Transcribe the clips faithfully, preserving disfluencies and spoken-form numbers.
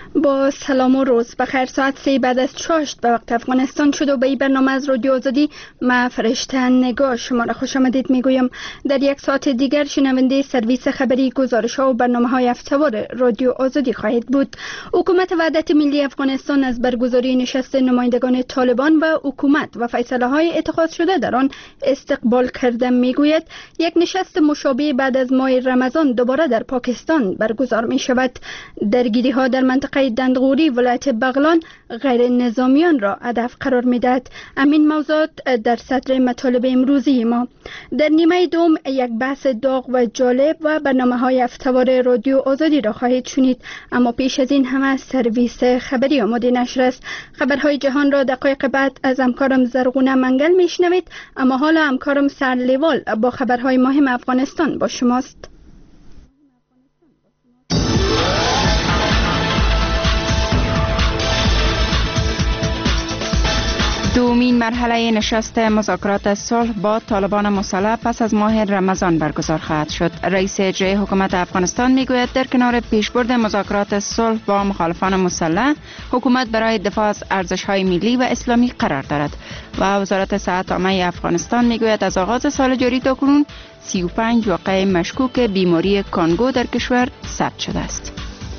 با سلام و روز بخیر. ساعت سه بعد از چاشت به وقت افغانستان شد و به این برنامه از رادیو آزادی ما فرشته نگاه شما را خوش آمدید میگویم. در یک ساعت دیگر شنونده سرویس خبری، گزارش ها و برنامه های هفته‌وار رادیو آزادی خواهید بود. حکومت وحدت ملی افغانستان از برگزاری نشست نمایندگان طالبان و حکومت و فیصله های اتخاذ شده در آن استقبال کرده. میگوید یک نشست مشابه بعد از ماه رمضان دوباره در پاکستان برگزار می شود. درگیری ها در منطقه دندغوری ولایت بغلان غیر نظامیان را هدف قرار می‌دهد. همین موضوعات در صدر مطالب امروزی ما. در نیمه دوم یک بحث داغ و جالب و برنامه‌های هفته‌وار رادیو آزادی را خواهید شنید، اما پیش از این همه سرویس خبری آماده نشر است. خبرهای جهان را دقایق بعد از همکارم زرغونه منگل میشنوید، اما حالا همکارم سرلیوال با خبرهای مهم افغانستان با شماست. دومین مرحله نشست مذاکرات صلح با طالبان مسلح پس از ماه رمضان برگزار خواهد شد. رئیس اجرایی حکومت افغانستان میگوید در کنار پیشبرد مذاکرات صلح با مخالفان مسلح، حکومت برای دفاع از ارزش‌های ملی و اسلامی قرار دارد و وزارت صحت عامه افغانستان میگوید از آغاز سال جاری تا کنون سی و پنج واقعه مشکوک بیماری کانگو در کشور ثبت شده است.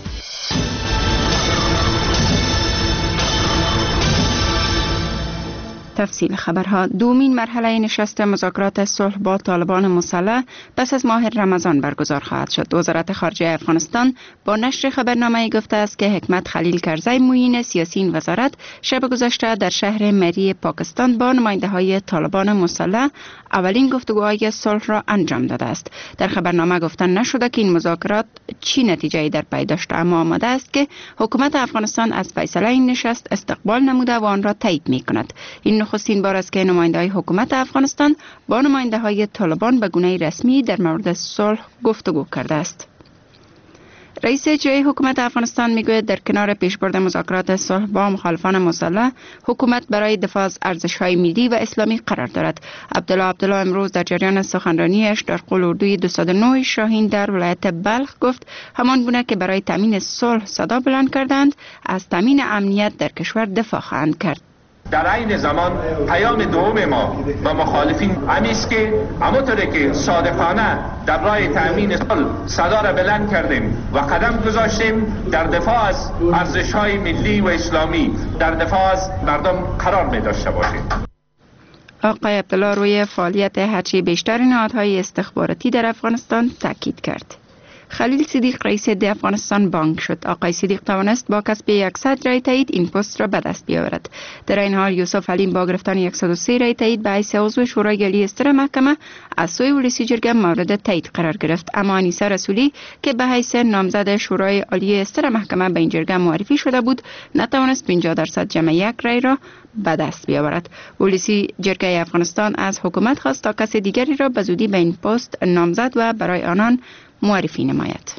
تفصیل خبرها. دومین مرحله نشست مذاکرات صلح با طالبان مسلح پس از ماه رمضان برگزار خواهد شد. وزارت خارجه افغانستان با نشر خبرنامه گفته است که حکمت خلیل کرزی معین سیاسی این وزارت شب گذشته در شهر مری پاکستان با نماینده های طالبان مسلح اولین گفتگوهای صلح را انجام داده است. در خبرنامه گفتن نشده که این مذاکرات چی نتیجه‌ای در پی داشته، اما آمده است که حکومت افغانستان از فیصله این نشست استقبال نموده و آن را تایید می‌کند. این نخستین بار است که نماینده‌های حکومت افغانستان با نماینده‌های طالبان به گونه رسمی در مورد صلح گفتگو کرده است. رئیس اجرایی حکومت افغانستان میگوید در کنار پیشبرد مذاکرات صلح با مخالفان مسلح، حکومت برای دفاع از ارزش‌های ملی و اسلامی قرار دارد. عبدالله عبدالله امروز در جریان سخنرانیش در قول اردوی دویست و نه شاهین در ولایت بلخ گفت همان گونه که برای تامین صلح صدا بلند کردند، از تامین امنیت در کشور دفاع خواهند کرد. در این زمان پیام دوم ما و مخالفین همیست که همونطوری که صادقانه در راه تأمین صلح صدا را بلند کردیم و قدم گذاشتیم، در دفاع از ارزش‌های ملی و اسلامی، در دفاع از مردم قرار می داشته باشیم. آقای عبدالله روی فعالیت هرچی بیشتر نهادهای استخباراتی در افغانستان تاکید کرد. خلیل صدیق رئیس ده افغانستان بانک شد. آقای صدیق توانست با کسب صد رای تایید این پست را به دست بیاورد. در این حال یوسف علیم با گرفتن صد و سه رای تایید به حیث عضو شورای عالی استر محکمه از سوی ولسی جرگه مورد تایید قرار گرفت، اما انیسه رسولی که به حیث نامزد شورای عالی استر محکمه به این جرگه معرفی شده بود نتوانست پنجاه درصد جمع یک رای را به دست بیاورد. ولسی جرگه افغانستان از حکومت خواست تا کس دیگری را به زودی به این پست نامزد و برای آنان معرفی نماید.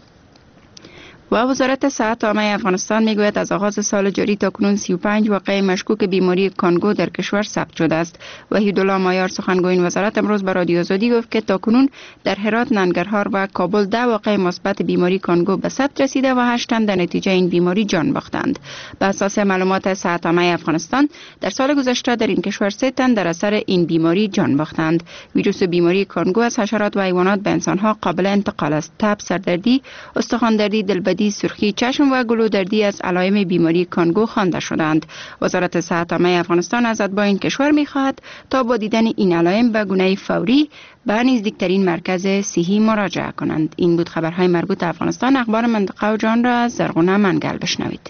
و وزارت صحت عامه افغانستان میگوید از آغاز سال جاری تا کنون سی و پنج واقعه مشکوک بیماری کانگو در کشور ثبت شده است. وحیدالله مایار سخنگوی این وزارت امروز به رادیو آزادی گفت که تا کنون در هرات، ننگرهار و کابل ده واقعه مثبت بیماری کانگو به ثبت رسیده و هشت تن در نتیجه این بیماری جان باختند. به اساس معلومات صحت عامه افغانستان در سال گذشته در این کشور سه تن در اثر این بیماری جان باختند. ویروس بیماری کانگو از حشرات و حیوانات به انسان‌ها قابل انتقال است. تب، سردردی، استخوان دردی، دلبدی، سرخی چشم و گلودردی از علائم بیماری کانگو خوانده شدند. وزارت صحت عامه افغانستان از اتباع کشور می‌خواهد تا با دیدن این علائم به گونه فوری به نزدیکترین مرکز صحی مراجعه کنند. این بود خبرهای مربوط به افغانستان. اخبار منطقه و جهان را از زرغونه منگل بشنوید.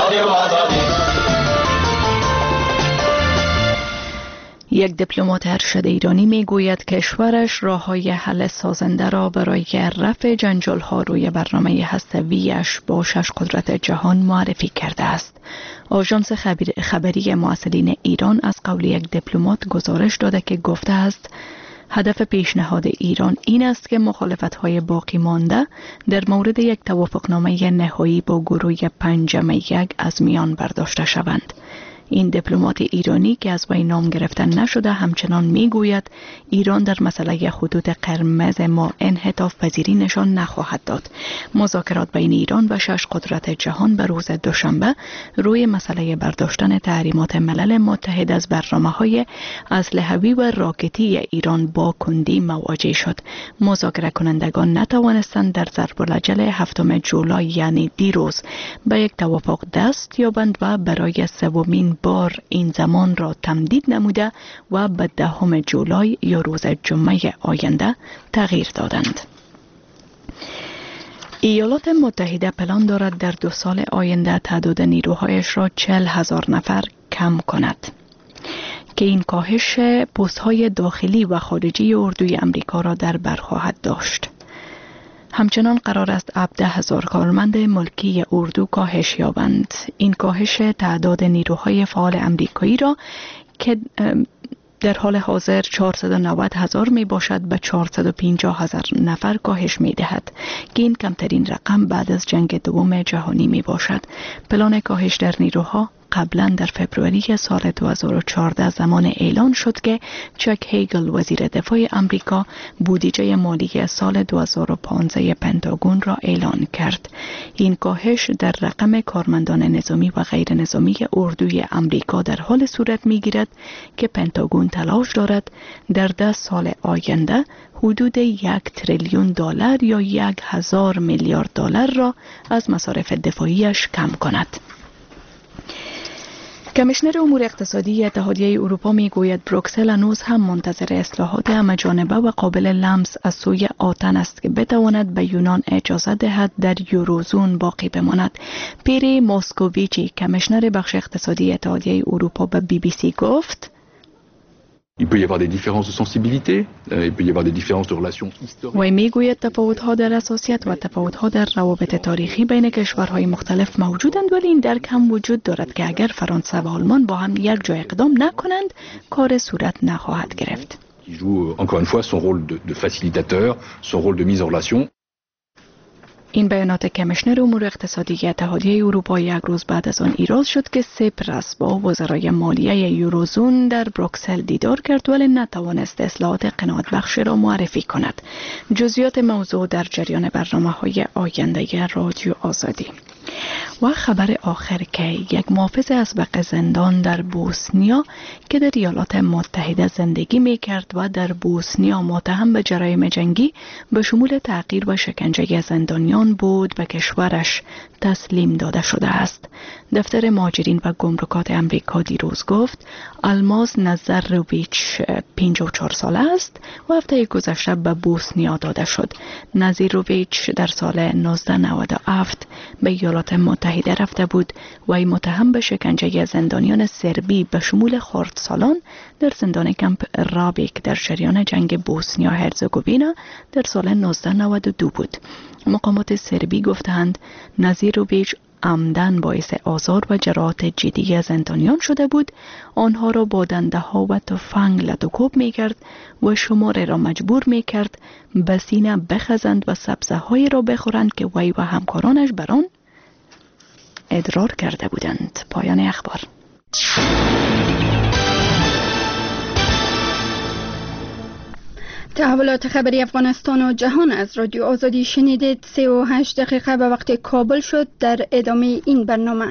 یک دیپلمات ارشد ایرانی میگوید کشورش راه‌های حل سازنده را برای رفع جنجال‌ها روی برنامه هسته‌ای‌اش با شش قدرت جهان معرفی کرده است. آژانس خبری مراسلین ایران از قول یک دیپلمات گزارش داده که گفته است هدف پیشنهاد ایران این است که مخالفت‌های باقی مانده در مورد یک توافقنامه نهایی با گروه پنجم یک از میان برداشته شوند. این دیپلمات ایرانی که از وی نام گرفتن نشده همچنان میگوید ایران در مسئله خطوط قرمز ما انعطاف پذیری نشان نخواهد داد. مذاکرات بین ایران و شش قدرت جهان به روز دوشنبه روی مسئله برداشتن تحریمات ملل متحد از برنامه‌های اسلحه‌ای و راکتی ایران با کندی مواجه شد. مذاکره کنندگان نتوانستند در ضرب الاجل هفتم جولای یعنی دیروز به یک توافق دست یابند و برای سومین بار این زمان را تمدید نموده و به دهم جولای یا روز جمعه آینده تغییر دادند. ایالات متحده پلان دارد در دو سال آینده تعداد نیروهایش را چهل هزار نفر کم کند که این کاهش پست‌های داخلی و خارجی اردوی امریکا را در بر خواهد داشت. همچنان قرار است هفده هزار کارمند ملکی اردو کاهش یابند. این کاهش تعداد نیروهای فعال امریکایی را که در حال حاضر چهارصد و نود هزار می باشد به چهارصد و پنجاه هزار نفر کاهش می دهد که این کمترین رقم بعد از جنگ دوم جهانی می باشد. پلان کاهش در نیروها قبلا در فبروری سال دو هزار و چهارده زمان اعلان شد که چک هیگل وزیر دفاع امریکا بودجه مالی سال دو هزار و پانزده پنتاگون را اعلان کرد. این کاهش در رقم کارمندان نظامی و غیر نظامی اردوی امریکا در حال صورت می گیرد که پنتاگون تلاش دارد در ده سال آینده حدود یک تریلیون دلار یا یک هزار میلیارد دلار را از مصارف دفاعیش کم کند. کمیشنر امور اقتصادی اتحادیه اروپا می گوید بروکسل هنوز هم منتظر اصلاحات همه‌جانبه و قابل لمس از سوی آتن است که بتواند به یونان اجازه دهد در یوروزون باقی بماند. پیری موسکوویچی کمیشنر بخش اقتصادی اتحادیه اروپا به بی بی سی گفت Il peut y avoir des différences de sensibilité, euh, il peut y avoir des différences de relations historiques. وی میگوید تفاوت‌ها در اساسیت و تفاوت‌ها در روابط تاریخی بین کشورهای مختلف موجودند، ولی این درک هم وجود دارد که اگر فرانسه و آلمان با هم یک جای اقدام نکنند کار صورت نخواهد گرفت. Qui joue encore une fois son rôle de, de facilitateur, son rôle de mise en relation. این بیانات کمیشنر امور اقتصادی اتحادیه اروپا یک روز بعد از آن ایراد شد که سیپرس با وزرای مالیه یوروزون در بروکسل دیدار کرد ولی نتوانست اصلاحات قناعت بخش را معرفی کند. جزئیات موضوع در جریان برنامه‌های آینده رادیو آزادی. و خبر آخر که یک محافظ اسبق زندان در بوسنیا که در ایالات متحده زندگی می کرد و در بوسنیا متهم به جرایم جنگی به شمول تعقیر و شکنجه زندانیان بود به کشورش تسلیم داده شده است. دفتر مهاجرین و گمرکات امریکا دیروز گفت الماس نظرویچ پنجاه و چهار ساله است و هفته گذشته به بوسنیا داده شد. نظرویچ در سال نوزده نود و هفت به ایالات متحده رفته بود و ای متهم به شکنجه زندانیان سربی به شمول خردسالان در زندان کمپ رابیک در جریان جنگ بوسنیا هرزگووینا در سال نوزده نود و دو بود. مقامات سربی گفتند نظرویچ عمدن باعث آزار و جراحات جدی زندانیان شده بود. آنها را با دنده ها و تفنگ لطوکوب می کرد و شماره را مجبور می کرد به سینه بخزند و سبزه های را بخورند که وی و همکارانش بران ادرار کرده بودند. پایان اخبار. تحولات خبری افغانستان و جهان از رادیو آزادی شنیدید. سی و هشت دقیقه به وقت کابل شد. در ادامه این برنامه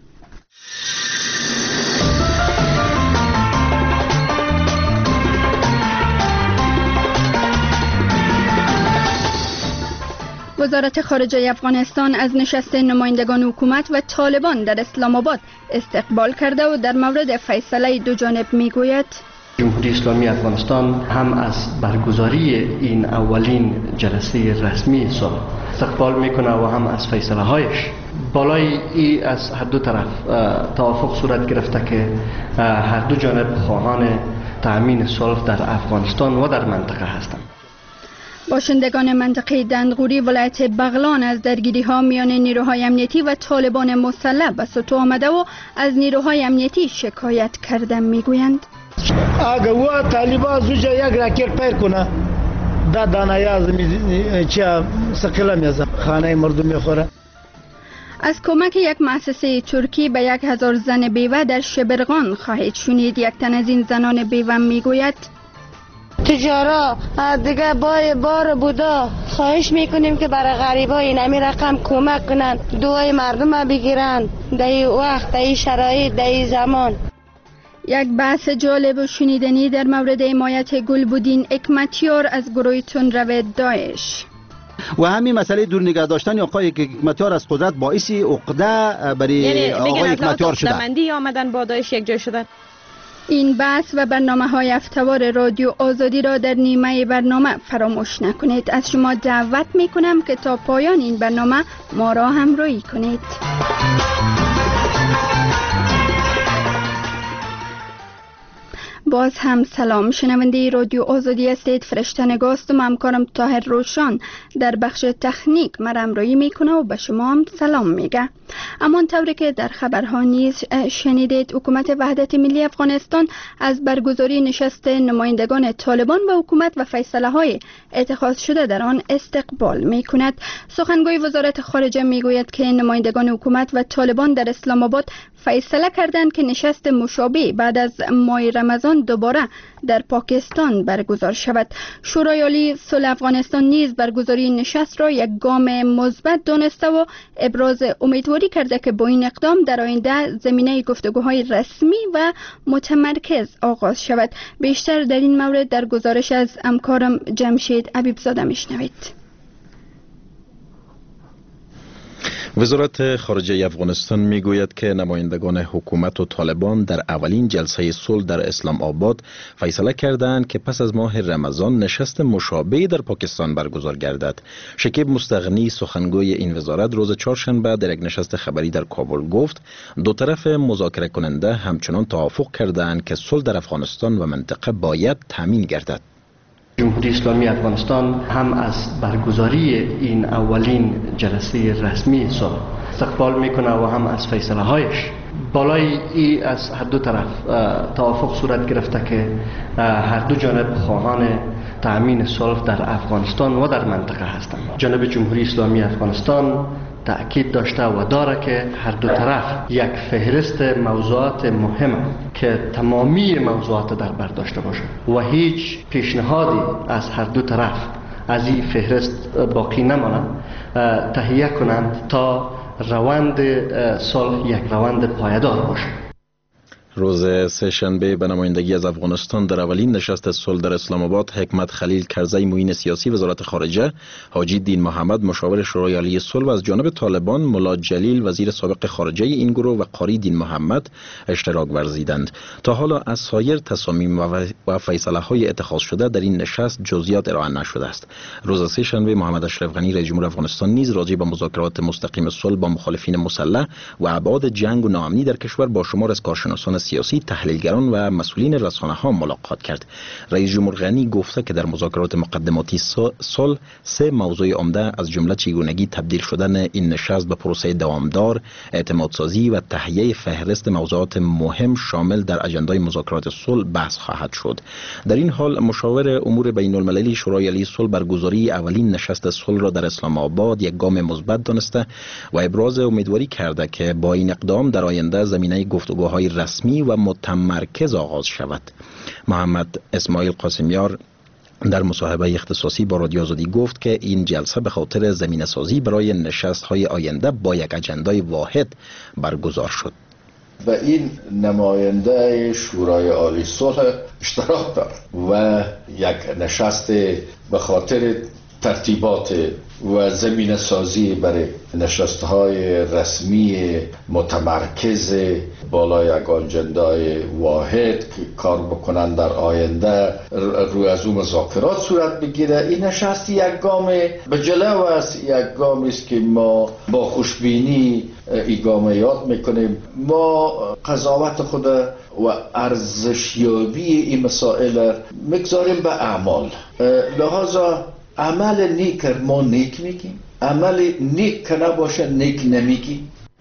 وزارت خارجه افغانستان از نشست نمایندگان حکومت و طالبان در اسلام آباد استقبال کرده و در مورد فیصله دو جانب میگوید جمهوری اسلامی افغانستان هم از برگزاری این اولین جلسه رسمی صلح استقبال میکنه و هم از فیصله هایش. بالای ای از هر دو طرف توافق صورت گرفته که هر دو جانب خواهان تأمین صلح در افغانستان و در منطقه هستند. باشندگان منطقه دندغوری ولایت بغلان از درگیری ها میان نیروهای امنیتی و طالبان مسلح به سطوح آمده و از نیروهای امنیتی شکایت کرده میگویند اگه و طالبان زوجه یک راکت پیر کنه دا دانه یازم چه سقیله میزم خانه مردم میخوره. از کمک یک مؤسسه ترکی به یک هزار زن بیوه در شبرغان خواهید شنید. یک تن از این زنان بیوه میگوید تجارا دیگه بای بار بودا خواهش میکنیم که برای غریبا این امی رقم کمک کنن، دوای مردم بگیرن در این وقت، در این شرایط، در این زمان. یک بحث جالب و شنیدنی در مورد حمایت گلبدین حکمتیار از گروه تندرو داعش. و همین مسئله دور نگه داشتن آقای حکمتیار از قدرت باعث عقده برای یعنی آقای حکمتیار شده. یعنی آمدن با داعش یک جای شدن. این بحث و برنامه های هفته‌وار رادیو آزادی را در نیمه برنامه فراموش نکنید. از شما دعوت می کنم که تا پایان این برنامه ما را همراهی کنید. باز هم سلام، شنونده رادیو آزادی هستید. فرشته نگاست و همکارم طاهر روشان در بخش تکنیک مرا همراهی میکنه و به شما هم سلام میگه. اما طوری که در خبرها نیز شنیدید، حکومت وحدت ملی افغانستان از برگزاری نشست نمایندگان طالبان و حکومت و فیصله های اتخاذ شده در آن استقبال میکند. سخنگوی وزارت خارجه میگوید که نمایندگان حکومت و طالبان در اسلام آباد فیصله کردند که نشست مشابه بعد از ماه رمضان دوباره در پاکستان برگزار شود. شورای عالی صلح افغانستان نیز برگزاری نشست را یک گام مثبت دانسته و ابراز امیدواری کرده که با این اقدام در آینده زمینه گفتگوهای رسمی و متمرکز آغاز شود. بیشتر در این مورد در گزارش از همکارم جمشید حبیبزاده میشنوید. وزارت خارجه افغانستان میگوید که نمایندگان حکومت و طالبان در اولین جلسه صلح در اسلام آباد فیصله کردند که پس از ماه رمضان نشست مشابه در پاکستان برگزار گردد. شکیب مستغنی سخنگوی این وزارت روز چهارشنبه در یک نشست خبری در کابل گفت دو طرف مذاکره کننده همچنان توافق کردند که صلح در افغانستان و منطقه باید تامین گردد. جمهوری اسلامی افغانستان هم از برگزاری این اولین جلسه رسمی صلح استقبال میکنه و هم از فیصله هایش. بالای ای از هر دو طرف توافق صورت گرفته که هر دو جانب خواهان تأمین صلح در افغانستان و در منطقه هستند. جانب جمهوری اسلامی افغانستان تأکید داشته و داره که هر دو طرف یک فهرست موضوعات مهم که تمامی موضوعات در بر داشته باشه و هیچ پیشنهادی از هر دو طرف از این فهرست باقی نماند تهیه کنند تا روند صلح یک روند پایدار باشه. روز سه‌شنبه به نمایندگی از افغانستان در اولین نشست صلح در اسلام آباد حکمت خلیل کرزی معین سیاسی وزارت خارجه، حاجی دین محمد مشاور شورای عالی صلح و از جانب طالبان ملا جلیل وزیر سابق خارجه این گروه و قاری دین محمد اشتراک ورزیدند. تا حالا از سایر تصامیم و فیصله های اتخاذ شده در این نشست جزئیات ارائه نشده است. روز سه‌شنبه محمد اشرف غنی رئیس جمهور افغانستان نیز راجع به مذاکرات مستقیم صلح با مخالفین مسلح و ابعاد جنگ و ناامنی در کشور با شمار از کارشناسان سیاسی، تحلیلگران و مسئولین رسانه ها ملاقات کرد. رئیس جمهور غنی گفته که در مذاکرات مقدماتی صلح سه موضوع عمده از جمله چگونگی تبدیل شدن این نشست به پروسه دوامدار، اعتمادسازی و تهیه فهرست موضوعات مهم شامل در اجندای مذاکرات صلح بحث خواهد شد. در این حال مشاور امور بین المللی شورای عالی صلح برگزاری اولین نشست صلح را در اسلام آباد یک گام مثبت دانسته و ابراز امیدواری کرده که با این اقدام در آینده زمینه گفتگوهای رسمی و متمرکز آغاز شود. محمد اسماعیل قاسمیار در مصاحبه اختصاصی با رادیو آزادی گفت که این جلسه به خاطر زمینه سازی برای نشست های آینده با یک اجندای واحد برگزار شد. و این نماینده شورای عالی صلح اشتراک دارد و یک نشست به خاطر ترتیبات و زمینه سازی برای نشست‌های رسمی متمرکز بالای یک اجندای واحد که کار بکنن در آینده روی از اون مذاکرات صورت بگیره. این نشست یک گام به جلو است، یک گامی است که ما با خوشبینی این گام یاد میکنیم. ما قضاوت خود و ارزشیابی این مسائل میگذاریم به اعمال. لحاظا عمل نیک ما نیک میگیم، عمل نیک که نباشه نیک نمیگیم.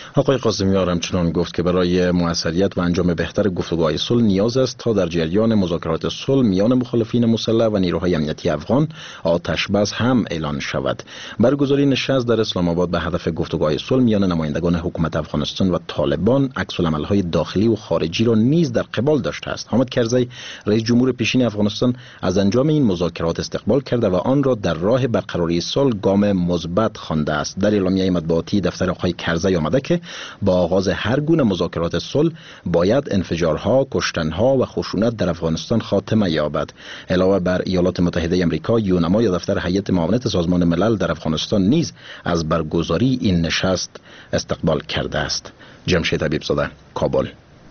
آقای قاسمیار همچنان گفت که برای موثریت و انجام بهتر گفتگوهای صلح نیاز است تا در جریان مذاکرات صلح میان مخالفین مسلح و نیروهای امنیتی افغان آتش بس هم اعلان شود. برگزاری نشست در اسلام آباد به هدف گفتگوهای صلح میان نمایندگان حکومت افغانستان و طالبان عکس‌العمل‌های داخلی و خارجی را نیز در قبال داشته است. حامد کرزی رئیس جمهور پیشین افغانستان از انجام این مذاکرات استقبال کرده و آن را در راه برقراری صلح گام مثبت خوانده است. در اعلامیه مطبوعاتی دفتر آقای کرزی آمده که با آغاز هر گونه مذاکرات صلح باید انفجارها، کشتنها و خشونت در افغانستان خاتمه یابد. علاوه بر ایالات متحده آمریکا، یونما یا دفتر هیئت معاونت سازمان ملل در افغانستان نیز از برگزاری این نشست استقبال کرده است. جمشید حبیبزاده، کابل.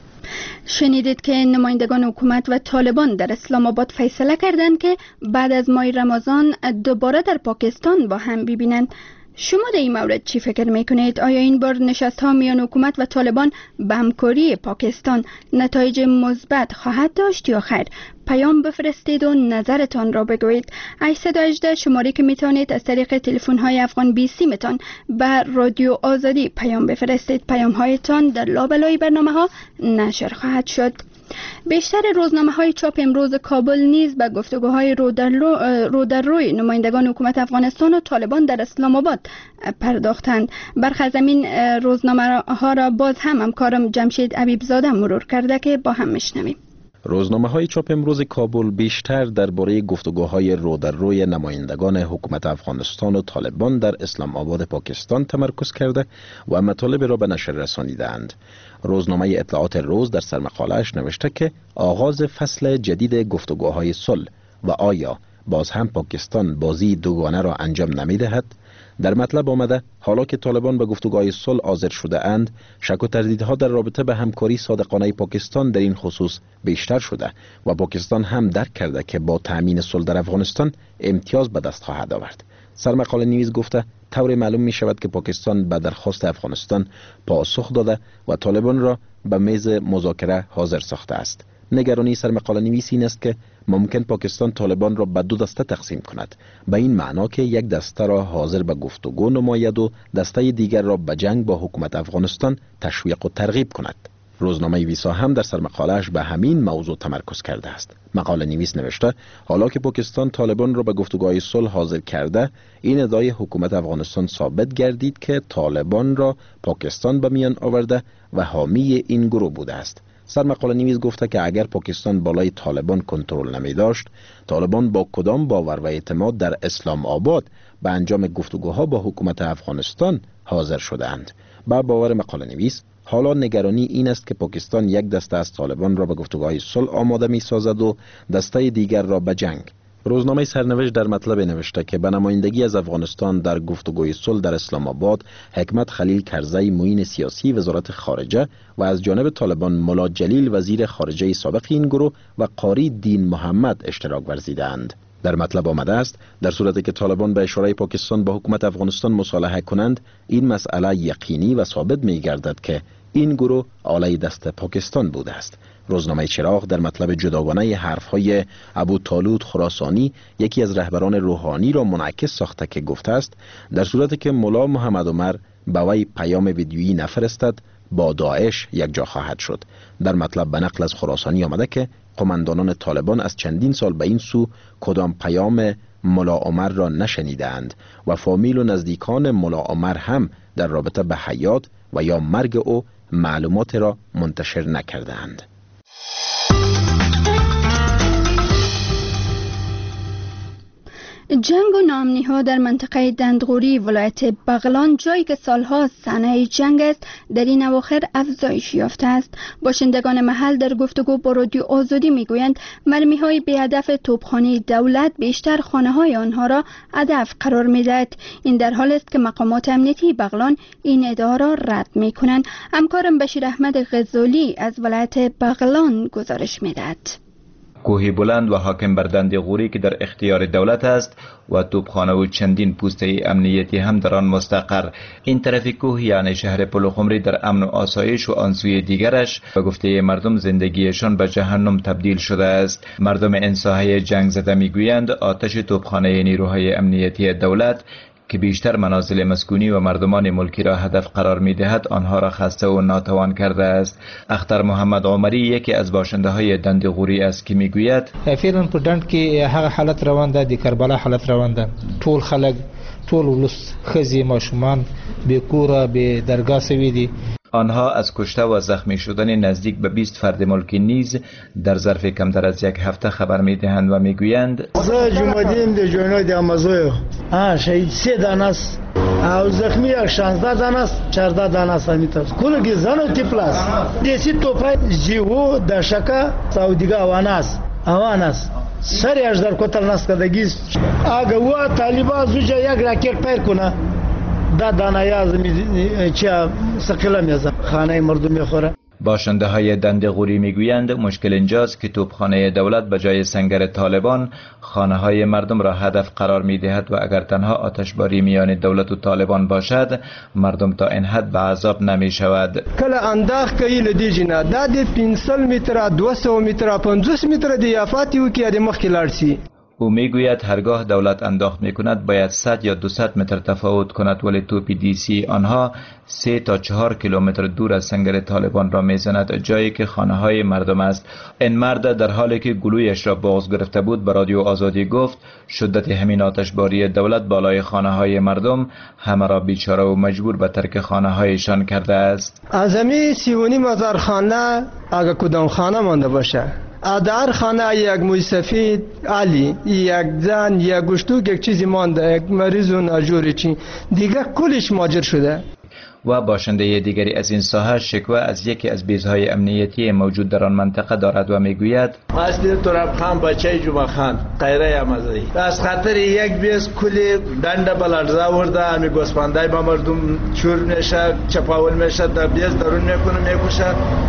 شنیدید که نمایندگان حکومت و طالبان در اسلام آباد فیصله کردند که بعد از ماه رمضان دوباره در پاکستان با هم ببینند. شما در این مورد چی فکر میکنید؟ آیا این بار نشست ها میان حکومت و طالبان به همکاری پاکستان نتایج مثبت خواهد داشت یا خیر؟ پیام بفرستید و نظرتان را بگویید. هشت یک هشت شماره که میتونید از طریق تلفن های افغان بیست متان به رادیو آزادی پیام بفرستید. پیام هایتان در لابلای برنامه ها نشر خواهد شد. بیشتر روزنامه های چاپ امروز کابل نیز به گفتگوهای رو در, رو در روی نمایندگان حکومت افغانستان و طالبان در اسلام آباد پرداختند. برخی از این روزنامه ها را باز هم همکارم جمشید حبیبزاده مرور کرده که با هم میشنویم. روزنامه های چاپ امروز کابل بیشتر درباره گفتگوهای رو در روی نمایندگان حکومت افغانستان و طالبان در اسلام آباد پاکستان تمرکز کرده و مطالب را به نشر رسانیدند. روزنامه اطلاعات روز در سرمقاله‌اش نوشته که آغاز فصل جدید گفتگوهای صلح و آیا باز هم پاکستان بازی دوگانه را انجام نمی‌دهد؟ در مطلب آمده حالا که طالبان به گفتگوهای صلح حاضر شده اند، شک و تردیدها در رابطه به همکاری صادقانه پاکستان در این خصوص بیشتر شده و پاکستان هم درک کرده که با تأمین صلح در افغانستان امتیاز به دست خواهد آورد. سرمقاله نویس گفته طور معلوم می شود که پاکستان به درخواست افغانستان پاسخ داده و طالبان را به میز مذاکره حاضر ساخته است. نگرانی سرمقاله نویس این است که ممکن پاکستان طالبان را به دو دسته تقسیم کند، به این معنا که یک دسته را حاضر به گفتگو نماید و دسته دیگر را به جنگ با حکومت افغانستان تشویق و ترغیب کند. روزنامه ویسا هم در سرمقاله‌اش به همین موضوع تمرکز کرده است. مقاله نویس نوشته حالا که پاکستان طالبان را به گفتگوهای صلح حاضر کرده، این ادعای حکومت افغانستان ثابت گردید که طالبان را پاکستان به میان آورده و حامی این گروه بوده است. سرمقاله نویس گفته که اگر پاکستان بالای طالبان کنترل نمی داشت، طالبان با کدام باور و اعتماد در اسلام آباد به انجام گفتگوها با حکومت افغانستان حاضر شدند؟ با باور مقاله نویس حالا نگرانی این است که پاکستان یک دسته از طالبان را به گفتگوهای صلح آماده می سازد و دسته دیگر را به جنگ. روزنامه سرنوشت در مطلب نوشته که به نمایندگی از افغانستان در گفتگوی صلح در اسلام آباد حکمت خلیل کرزی معین سیاسی وزارت خارجه و از جانب طالبان ملا جلیل وزیر خارجه سابق این گروه و قاری دین محمد اشتراک ورزیدند. در مطلب آمده است در صورتی که طالبان به اشاره پاکستان با حکومت افغانستان مصالحه کنند، این مسئله یقینی و ثابت می گردد که این گروه آله دست پاکستان بوده است. روزنامه چراغ در مطلب جداگانه حرفهای ابو طالوت خراسانی یکی از رهبران روحانی را منعکس ساخته که گفته است در صورتی که ملا محمد عمر به وی پیام ویدیویی نفرستد با داعش یک جا خواهد شد. در مطلب به نقل از خراسانی آمده که قماندانان طالبان از چندین سال به این سو کدام پیام ملا عمر را نشنیدند و فامیل و نزدیکان ملا عمر هم در رابطه به حیات و یا مرگ او معلومات را منتشر نکردند. جنگ و ناامنی ها در منطقه دندغوری ولایت بغلان، جایی که سالها صحنه جنگ است، در این اواخر افزایش یافته است. باشندگان محل در گفتگو با رادیو آزادی میگویند مرمی های به هدف توپخانه دولت بیشتر خانه های آنها را هدف قرار میدهد. این در حال است که مقامات امنیتی بغلان این ادعا را رد میکنند. همکارم بشیر احمد غزالی از ولایت بغلان گزارش میدهد. کوهی بلند و حاکم بر دندغوری که در اختیار دولت است و توپخانه و چندین پوسته امنیتی هم در آن مستقر. این طرف کوه یعنی شهر پلوخمری در امن و آسایش و آن سوی دیگرش به گفته مردم زندگیشان به جهنم تبدیل شده است. مردم این ساحه جنگ زده میگویند آتش توپخانه نیروهای امنیتی دولت که بیشتر منازل مسکونی و مردمان ملکی را هدف قرار می دهد آنها را خسته و ناتوان کرده است. اختر محمد عمری یکی از باشنده های دندغوری است که می گوید فعلا په ډنډ کې هغه حالت روان ده، د کربلا حالت روان ده. ټول خلک، ټول ولس، ښځې، ماشومان بې کوره بې درګاه سوي دي. آنها از کشته و زخمی شدن نزدیک به بیست فرد ملکی نیز در ظرف کمتر از یک هفته خبر می دهند و می گویند زه جمعدین د جوینو د امازوی ها شهید سه دانه است او زخمی یک شانزده دانه است، چهارده دانه است. همیتر کلگی زن و تیپلاس دیسی توپای جیو د شکا سعودیگا اوانه است اوانه است سری اجدر کتل نست کدگیست آگه و طالبا زوجه یک راکت پیر کنه دا دانه یازمی چه سقیله میزم خانه مردم میخوره. باشنده های دندغوری میگویند مشکل اینجاست که توپخانه دولت به جای سنگر طالبان خانه های مردم را هدف قرار می دهد و اگر تنها آتشباری میان دولت و طالبان باشد مردم تا این حد به عذاب نمی شود. کله انداخ کوي لدی جنا دا د پنځه متره دویست متره پنځوس متره دی افاتیو کې د مخ کې لاړ. او میگوید هرگاه دولت انداخت میکند باید صد یا دویست متر تفاوت کند، ولی توپ دی سی آنها سه تا چهار کیلومتر دور از سنگر طالبان را میزند، جایی که خانه های مردم است. این مرد در حالی که گلویش را بغض گرفته بود به رادیو آزادی گفت شدت همین آتشباری دولت بالای خانه های مردم همه را بیچاره و مجبور به ترک خانه هایشان کرده است. از همین سی و نیم هزار خانه اگر کدام خانه مانده باشه، در خانه یک موی سفید علی، یک زن، یک گوشتوک، یک چیزی مانده، یک مریض و ناجوری چی دیگه کلش ماجر شده. و باشنده دیگری از این ساحه شکوه از یکی از بیزهای امنیتی موجود در آن منطقه دارد و میگوید اصلی تراب خان بچه جمعه خان قیره امازی از خاطر یک بیز کلی دنده بلرزا ورده همی گسپندای با مردم چور میشه، چپاول میشه، در بیز درون میکنه، میکشه،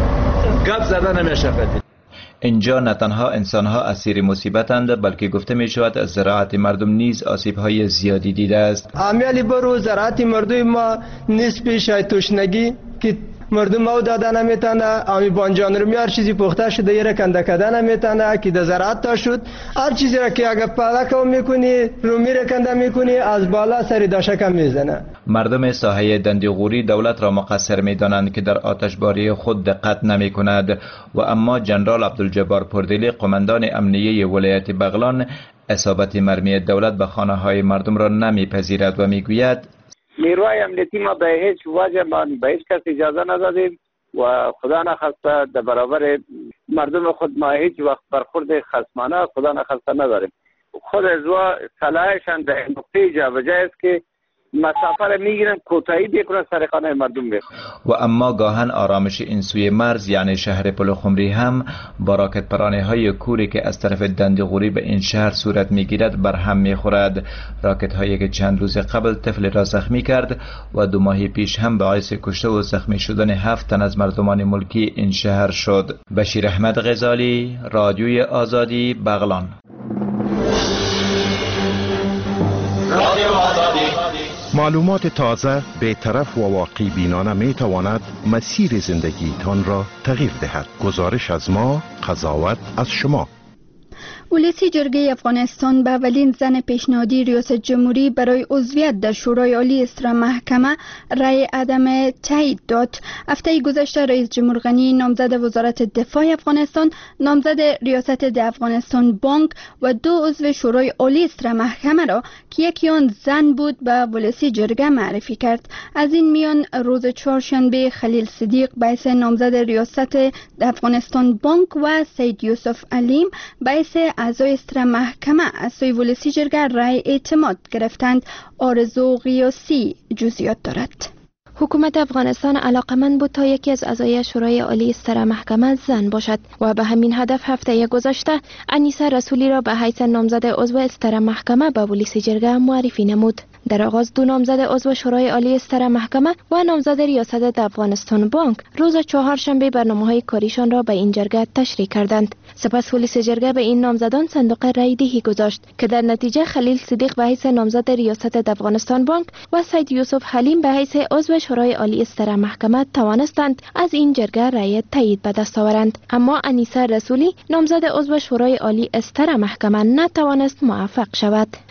گپ زده نمیشه. اینجا نه تنها انسانها اسیر مصیبتند بلکه گفته می شود از زراعت مردم نیز آسیب‌های زیادی دیده است. عملی برو زراعت مردم ما نسبی شاید تشنگی که مردم او دادن نمیتونه، امی بانجان رو میار چیزی پخته شده یه کنده کده نمیتونه که در زراعت تا شد هر چیزی را که اگه پالا کم میکنی رو میره کنده میکنی از بالا سری داشکم میزنه. مردم ساحه دندغوری دولت را مقصر میدانند که در آتشباری خود دقت نمی کند و اما جنرال عبدالجبار پردیلی قماندان امنیه ولایت بغلان اصابت مرمی دولت به خانه های مردم را نمیپذیرد و میگوید نیروهای امنیتی ما به هیچ وجه ما به هیچ کس اجازه ندادیم و خدا نخواسته در برابر مردم خود ما هیچ وقت برخورد خصمانه خدا نخواسته نداریم. خود از و صلاحشان در نقطه جابجا است که مسافه را میگیرن کوتاهی بکنن سرخانه مردم بخورن. و اما گاهن آرامش این سوی مرز یعنی شهر پلخمری هم با راکت پرانه های کوری که از طرف دندغوری به این شهر صورت میگیرد بر هم میخورد. راکت هایی که چند روز قبل طفل را زخمی کرد و دو ماه پیش هم باعث کشته و زخمی شدن هفت تن از مردمان ملکی این شهر شد. بشیر احمد غزالی، رادیوی آزادی، بغلان. رادیو آزادی. معلومات تازه، بی‌طرف و واقعی بینانه می تواند مسیر زندگی تان را تغییر دهد. گزارش از ما، قضاوت از شما. ولسی جرگه افغانستان به اولین زن پیشنهادی ریاست جمهوری برای عضویت در شورای عالی استرا محکمه رای عدم تایید داد. هفته گذشته رئیس جمهور غنی نامزد وزارت دفاع افغانستان، نامزد ریاست ده افغانستان بانک و دو عضو شورای عالی استرا محکمه را که یکی آن زن بود به ولسی جرگه معرفی کرد. از این میان روز چهارشنبه خلیل صدیق باعث نامزد ریاست ده افغانستان بانک و سید یوسف علیم باعث اعضای استرا محکمه از سوی ولسی جرگه رای اعتماد گرفتند. آرزو قیاسی جزئیات دارد. حکومت افغانستان علاقمند بود تا یکی از اعضای شورای عالی استرا محکمه زن باشد و به همین هدف هفته گذشته انیسه رسولی را به حیث نامزد عضو استرا محکمه به ولسی جرگه معرفی نمود. در آغاز دو نامزد عضو شورای عالی استرا محکمه و نامزد ریاست ده افغانستان بانک روز چهارشنبه برنامه‌های کاریشان را به این جرگه تشریح کردند. سپس ولسی جرگه به این نامزدان صندوق رای دهی گذاشت که در نتیجه خلیل صدیق به حیث نامزد ریاست ده افغانستان بانک و سید یوسف حلیم به حیث عضو شورای عالی استرا محکمه توانستند از این جرگه رای تایید به دست آورند. اما انیسه رسولی نامزد عضو شورای عالی استرا محکمه نتوانست موفق شود.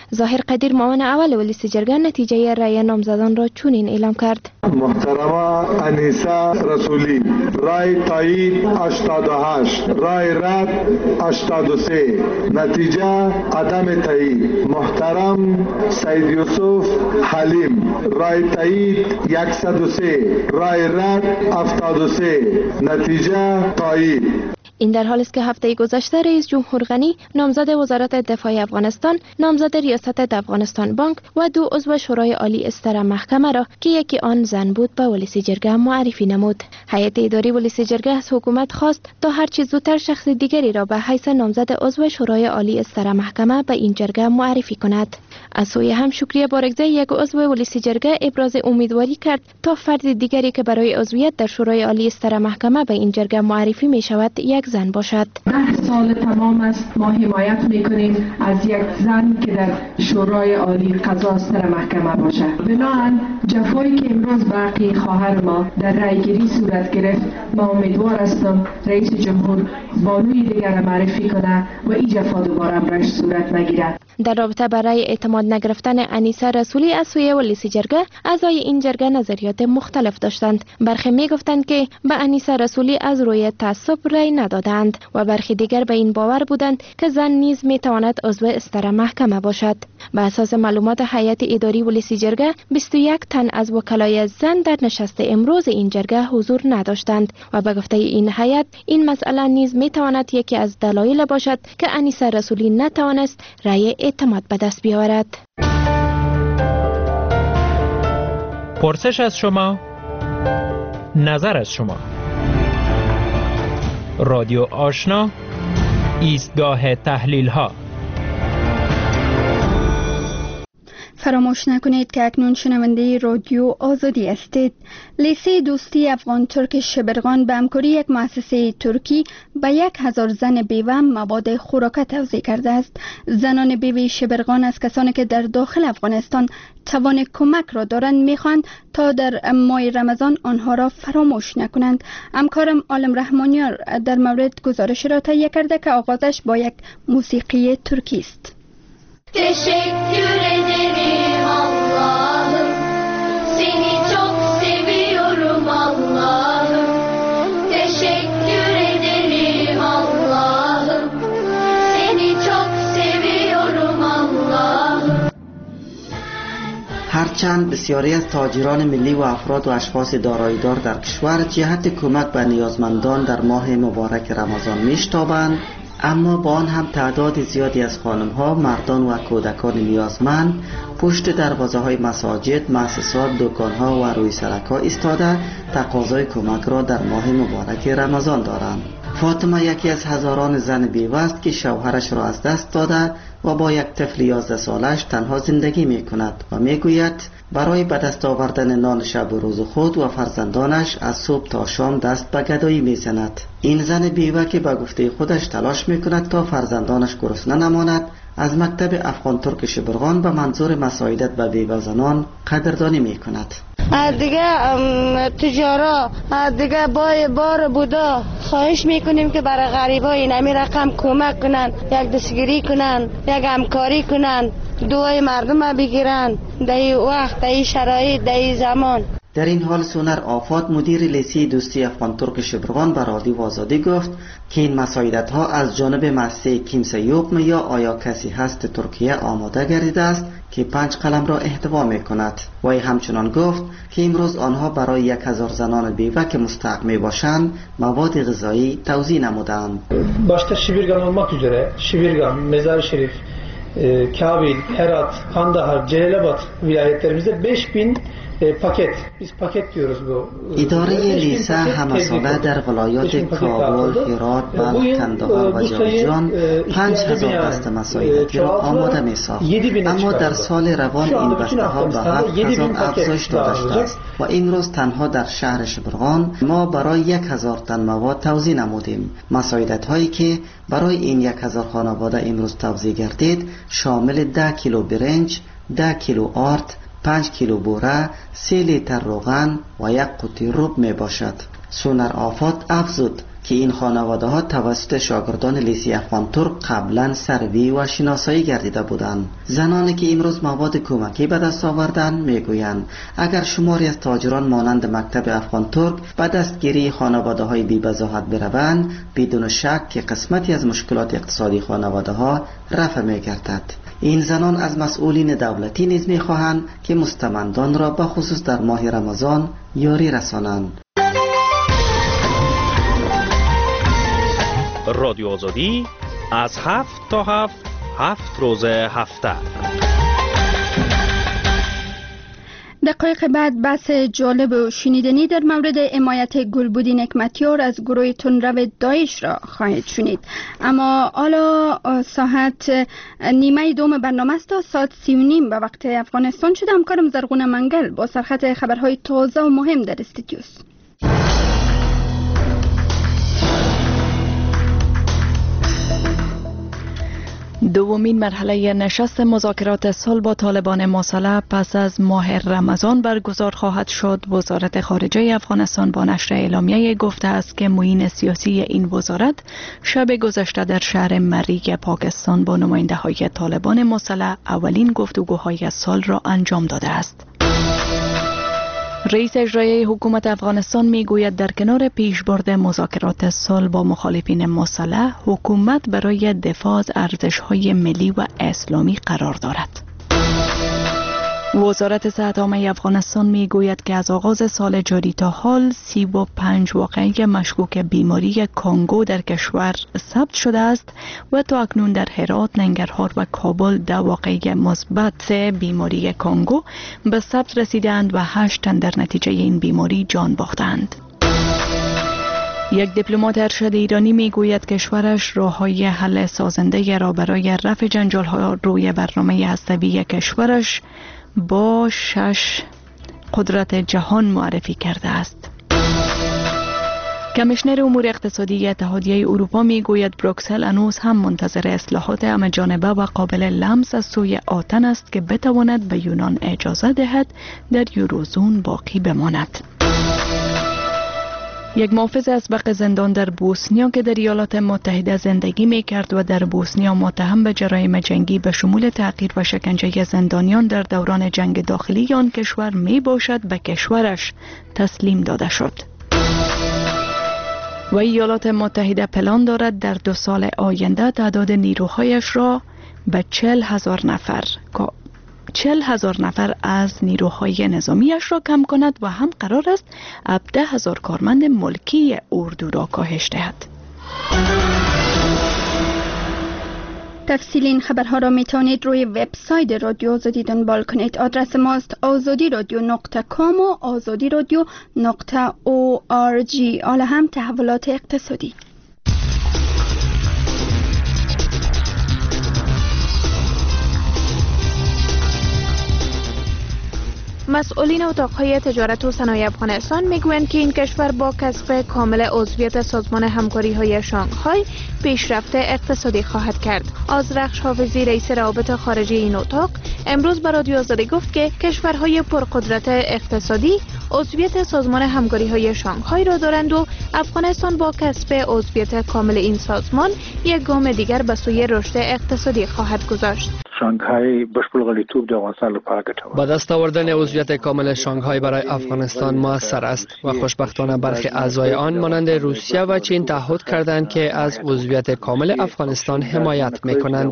ظاهر قدیر معاون اول ولسی جرگه نتیجه رأی نامزدان را چنین اعلام کرد: محترمه انیسه رسولی رای تایید هشتاد و هشت، رای رد هشتاد و سه، نتیجه عدم تایید. محترم سید یوسف حلیم رای تایید صد و سه، رای رد هفتاد و سه، نتیجه تایید. این در حالی است که هفته گذشته رئیس جمهور غنی نامزد وزارت دفاع افغانستان، نامزد ریاست افغانستان بانک و دو عضو شورای عالی استر محکمه را که یکی آن زن بود به ولسی جرگه معرفی نمود. هیئت اداری ولسی جرگه از حکومت خواست تا هر چه زودتر شخص دیگری را به حیث نامزد عضو شورای عالی استر محکمه به این جرگه معرفی کند. از سوی هم شکریه بارگزه یک عضو ولسی جرگه ابراز امیدواری کرد تا فرد دیگری که برای عضویت در شورای عالی استر محکمه به این جرگه معرفی می شود یک زن باشد. ده سال تمام است ما حمایت میکنیم از یک زن که در شورای عالی قضا استر محکمه باشد. بنابراین جفایی که امروز برقی خواهر ما در رایگیری صورت گرفت، ما امیدوار هستم رئیس جمهور بانوی دیگر معرفی کنه و این جفا دوباره برش صورت نگیرد. در رابطه برای اعتماد نگرفتن انیسه رسولی از سوی ولسی جرگه، اعضای این جرگه نظریات مختلف داشتند. برخی می گفتند که به انیسه رسولی از روی تعصب رأی ندادند و برخی دیگر به این باور بودند که زن نیز می تواند عضو استر محکمه باشد. به اساس معلومات هیئت اداری ولسی جرگه، بیست و یک تن از وکلای زن در نشست امروز این جرگه حضور نداشتند و به گفته این هیئت این مسئله نیز می تواند یکی از دلایل باشد که انیسه رسولی نتوانست رأی اعتماد به دست بیاورد. پرسش از شما، نظر از شما. رادیو آشنا، ایستگاه تحلیل ها. فراموش نکنید که اکنون شنونده رادیو آزادی هستید. لیسه دوستی افغان ترک شبرغان به همکاری یک مؤسسه ترکی به یک هزار زن بیوه مواد خوراک توزیع کرده است. زنان بیوه شبرغان از کسانی که در داخل افغانستان توان کمک را دارند میخواهند تا در ماه رمضان آنها را فراموش نکنند. همکارم عالم رحمانیار در مورد گزارش را تهیه کرده که آغازش با یک موسیقی ترکی است. Teşekkür ederim Allah'ım, seni çok seviyorum Allah'ım. Teşekkür ederim Allah'ım, seni çok seviyorum Allah'ım. هرچند بسیاری از تاجران ملی و افراد و اشخاص دارایی‌دار در کشور جهت کمک به نیازمندان در ماه مبارک رمضان میشتابند، اما با آن هم تعداد زیادی از خانم‌ها، مردان و کودکان نیازمند پشت دروازه های مساجد، مؤسسات، دکان‌ها و روی سرک‌ها ایستاده تقاضای کمک را در ماه مبارک رمضان دارند. فاطمه یکی از هزاران زن بیوه است که شوهرش را از دست داده و با یک طفل یازده سالش تنها زندگی می کند و می گوید برای به دست آوردن نان شب و روز خود و فرزندانش از صبح تا شام دست به گدایی می زند. این زن بیوه که به گفته خودش تلاش می کند تا فرزندانش گرسنه نماند، از مکتب افغان ترک شبرغان به منظور مساعدت به بیوه زنان قدردانی می کند. دیگه تجارا دیگه بای بار بودا خواهش میکنیم که برای غریبا این همی رقم کمک کنن، یک دستگیری کنن، یک همکاری کنن، دعای مردم بگیرن در این وقت، در این شرایط، در این زمان. در این حال سونر آفات مدیر لیسه دوستی افغان ترک شبرغان به رادیو آزادی گفت که این مساعدت ها از جانب مؤسسه کیمسه یوقم یا آیا کسی هست ترکیه آماده گردیده است که پنج قلم را احتوا می کند. و همچنان گفت که امروز آنها برای یک هزار زنان بیوه که مستحق می باشند مواد غذایی توزیع نمودند. başta Şibirgan olmak üzere Şibirgan, Mezar Şerif, Kabil, Herat, Kandahar, Celilabad vilayetlerimizde beş bin پاکت biz paket diyoruz bu. اداره لیسه همه ساله در ولایات کابل، هرات، بلخ، کندهار و جوزجان پنج هزار بسته مساعدتی را آماده می ساخت. اما در سال روان این بسته ها به هفت هزار افزایش داده شده است و امروز تنها در شهر شبرغان ما برای یک هزار تن مواد توزیع نمودیم. مساعدت هایی که برای این یک هزار خانواده امروز توزیع گردید شامل ده کیلو برنج، ده کیلو آرد، پنج کیلو بوره، سه لیتر روغن و یک قوطی روب می باشد. سونر آفات افزود که این خانواده ها توسط شاگردان لیسه افغان ترک قبلا سروی و شناسایی گردیده بودند. زنانی که امروز مواد کمکی به دست آوردند میگویند اگر شماری از تاجران مانند مکتب افغان ترک به دستگیری خانواده های بی وضاحت بروند، بدون شک که قسمتی از مشکلات اقتصادی خانواده ها رفع می‌گردد. این زنان از مسئولین دولتی نیز می‌خواهند که مستمندان را به خصوص در ماه رمضان یاری رسانند. رادیو آزادی از هفت تا هفت هفت روز هفته. دقایق بعد بحث جالب و شنیدنی در مورد حمایت گلبودی نکمتیار از گروه تندرو داعش را خواهید شنید. اما حالا ساعت نیمه دوم برنامه است تا ساعت سی و نیم به وقت افغانستان شده. همکارم زرغون منگل با سرخط خبرهای تازه و مهم در استودیوست. دومین مرحله نشست مذاکرات صلح با طالبان مسلح پس از ماه رمضان برگزار خواهد شد. وزارت خارجه افغانستان با نشر اعلامیه گفته است که معین سیاسی این وزارت شب گذشته در شهر مریگ پاکستان با نماینده های طالبان مسلح اولین گفتگوهای صلح را انجام داده است. رئیس اجرایی حکومت افغانستان میگوید در کنار پیشبرد مذاکرات صلح با مخالفین مسلح، حکومت برای دفاع از ارزش‌های ملی و اسلامی قرار دارد. وزارت صحت عامه افغانستان میگوید که از آغاز سال جاری تا حال سی و پنج واقعه مشکوک بیماری کانگو در کشور ثبت شده است و تا اکنون در هرات، ننگرهار و کابل دو واقعه مثبت بیماری کانگو به ثبت رسیدند و هشت تن در نتیجه این بیماری جان باختند. یک دیپلمات ارشد ایرانی میگوید کشورش راه‌های حل سازنده را برای رفع جنجال‌ها روی برنامه هسته‌ای کشورش با شش قدرت جهان معرفی کرده است. کمیشنر امور اقتصادی اتحادیه اروپا میگوید بروکسل هنوز هم منتظر اصلاحات همه‌جانبه و قابل لمس از سوی آتن است که بتواند به یونان اجازه دهد در یوروزون باقی بماند. یک محافظ اسبق زندان در بوسنیا که در ایالات متحده زندگی میکرد و در بوسنیا متهم به جرایم جنگی به شمول تعقیب و شکنجه زندانیان در دوران جنگ داخلی آن کشور می باشد به کشورش تسلیم داده شد. و ایالات متحده پلان دارد در دو سال آینده تعداد نیروهایش را به چهل هزار نفر چهل هزار نفر از نیروهای نظامیش را کم کند و هم قرار است هفده هزار کارمند ملکی اردو را کاهش دهد. تفصیل این خبرها را می توانید روی وبسایت رادیو آزادی دنبال کنید. آدرس ماست آزادی رادیو نقطه کام و آزادی رادیو نقطه او آر جی. حالا هم تحولات اقتصادی. مسئولین اتاقهای تجارت و صنایع افغانستان میگویند که این کشور با کسب کامل عضویت سازمان همکاری‌های شانگهای پیشرفت اقتصادی خواهد کرد. آذرخش حافظی رئیس روابط خارجی این اتاق امروز به رادیو آزادی گفت که کشورهای پرقدرت اقتصادی عضویت سازمان همکاری‌های شانگهای را دارند و افغانستان با کسب عضویت کامل این سازمان یک گام دیگر به سوی رشد اقتصادی خواهد گذاشت. شانگهای بشپړ غړیتوب د افغانستان لپاره ګټور. با دست آوردن عضویت کامل شانگهای برای افغانستان موثر است و خوشبختانه برخی اعضای آن مانند روسیه و چین تعهد کردند که از عضویت کامل افغانستان حمایت می‌کنند.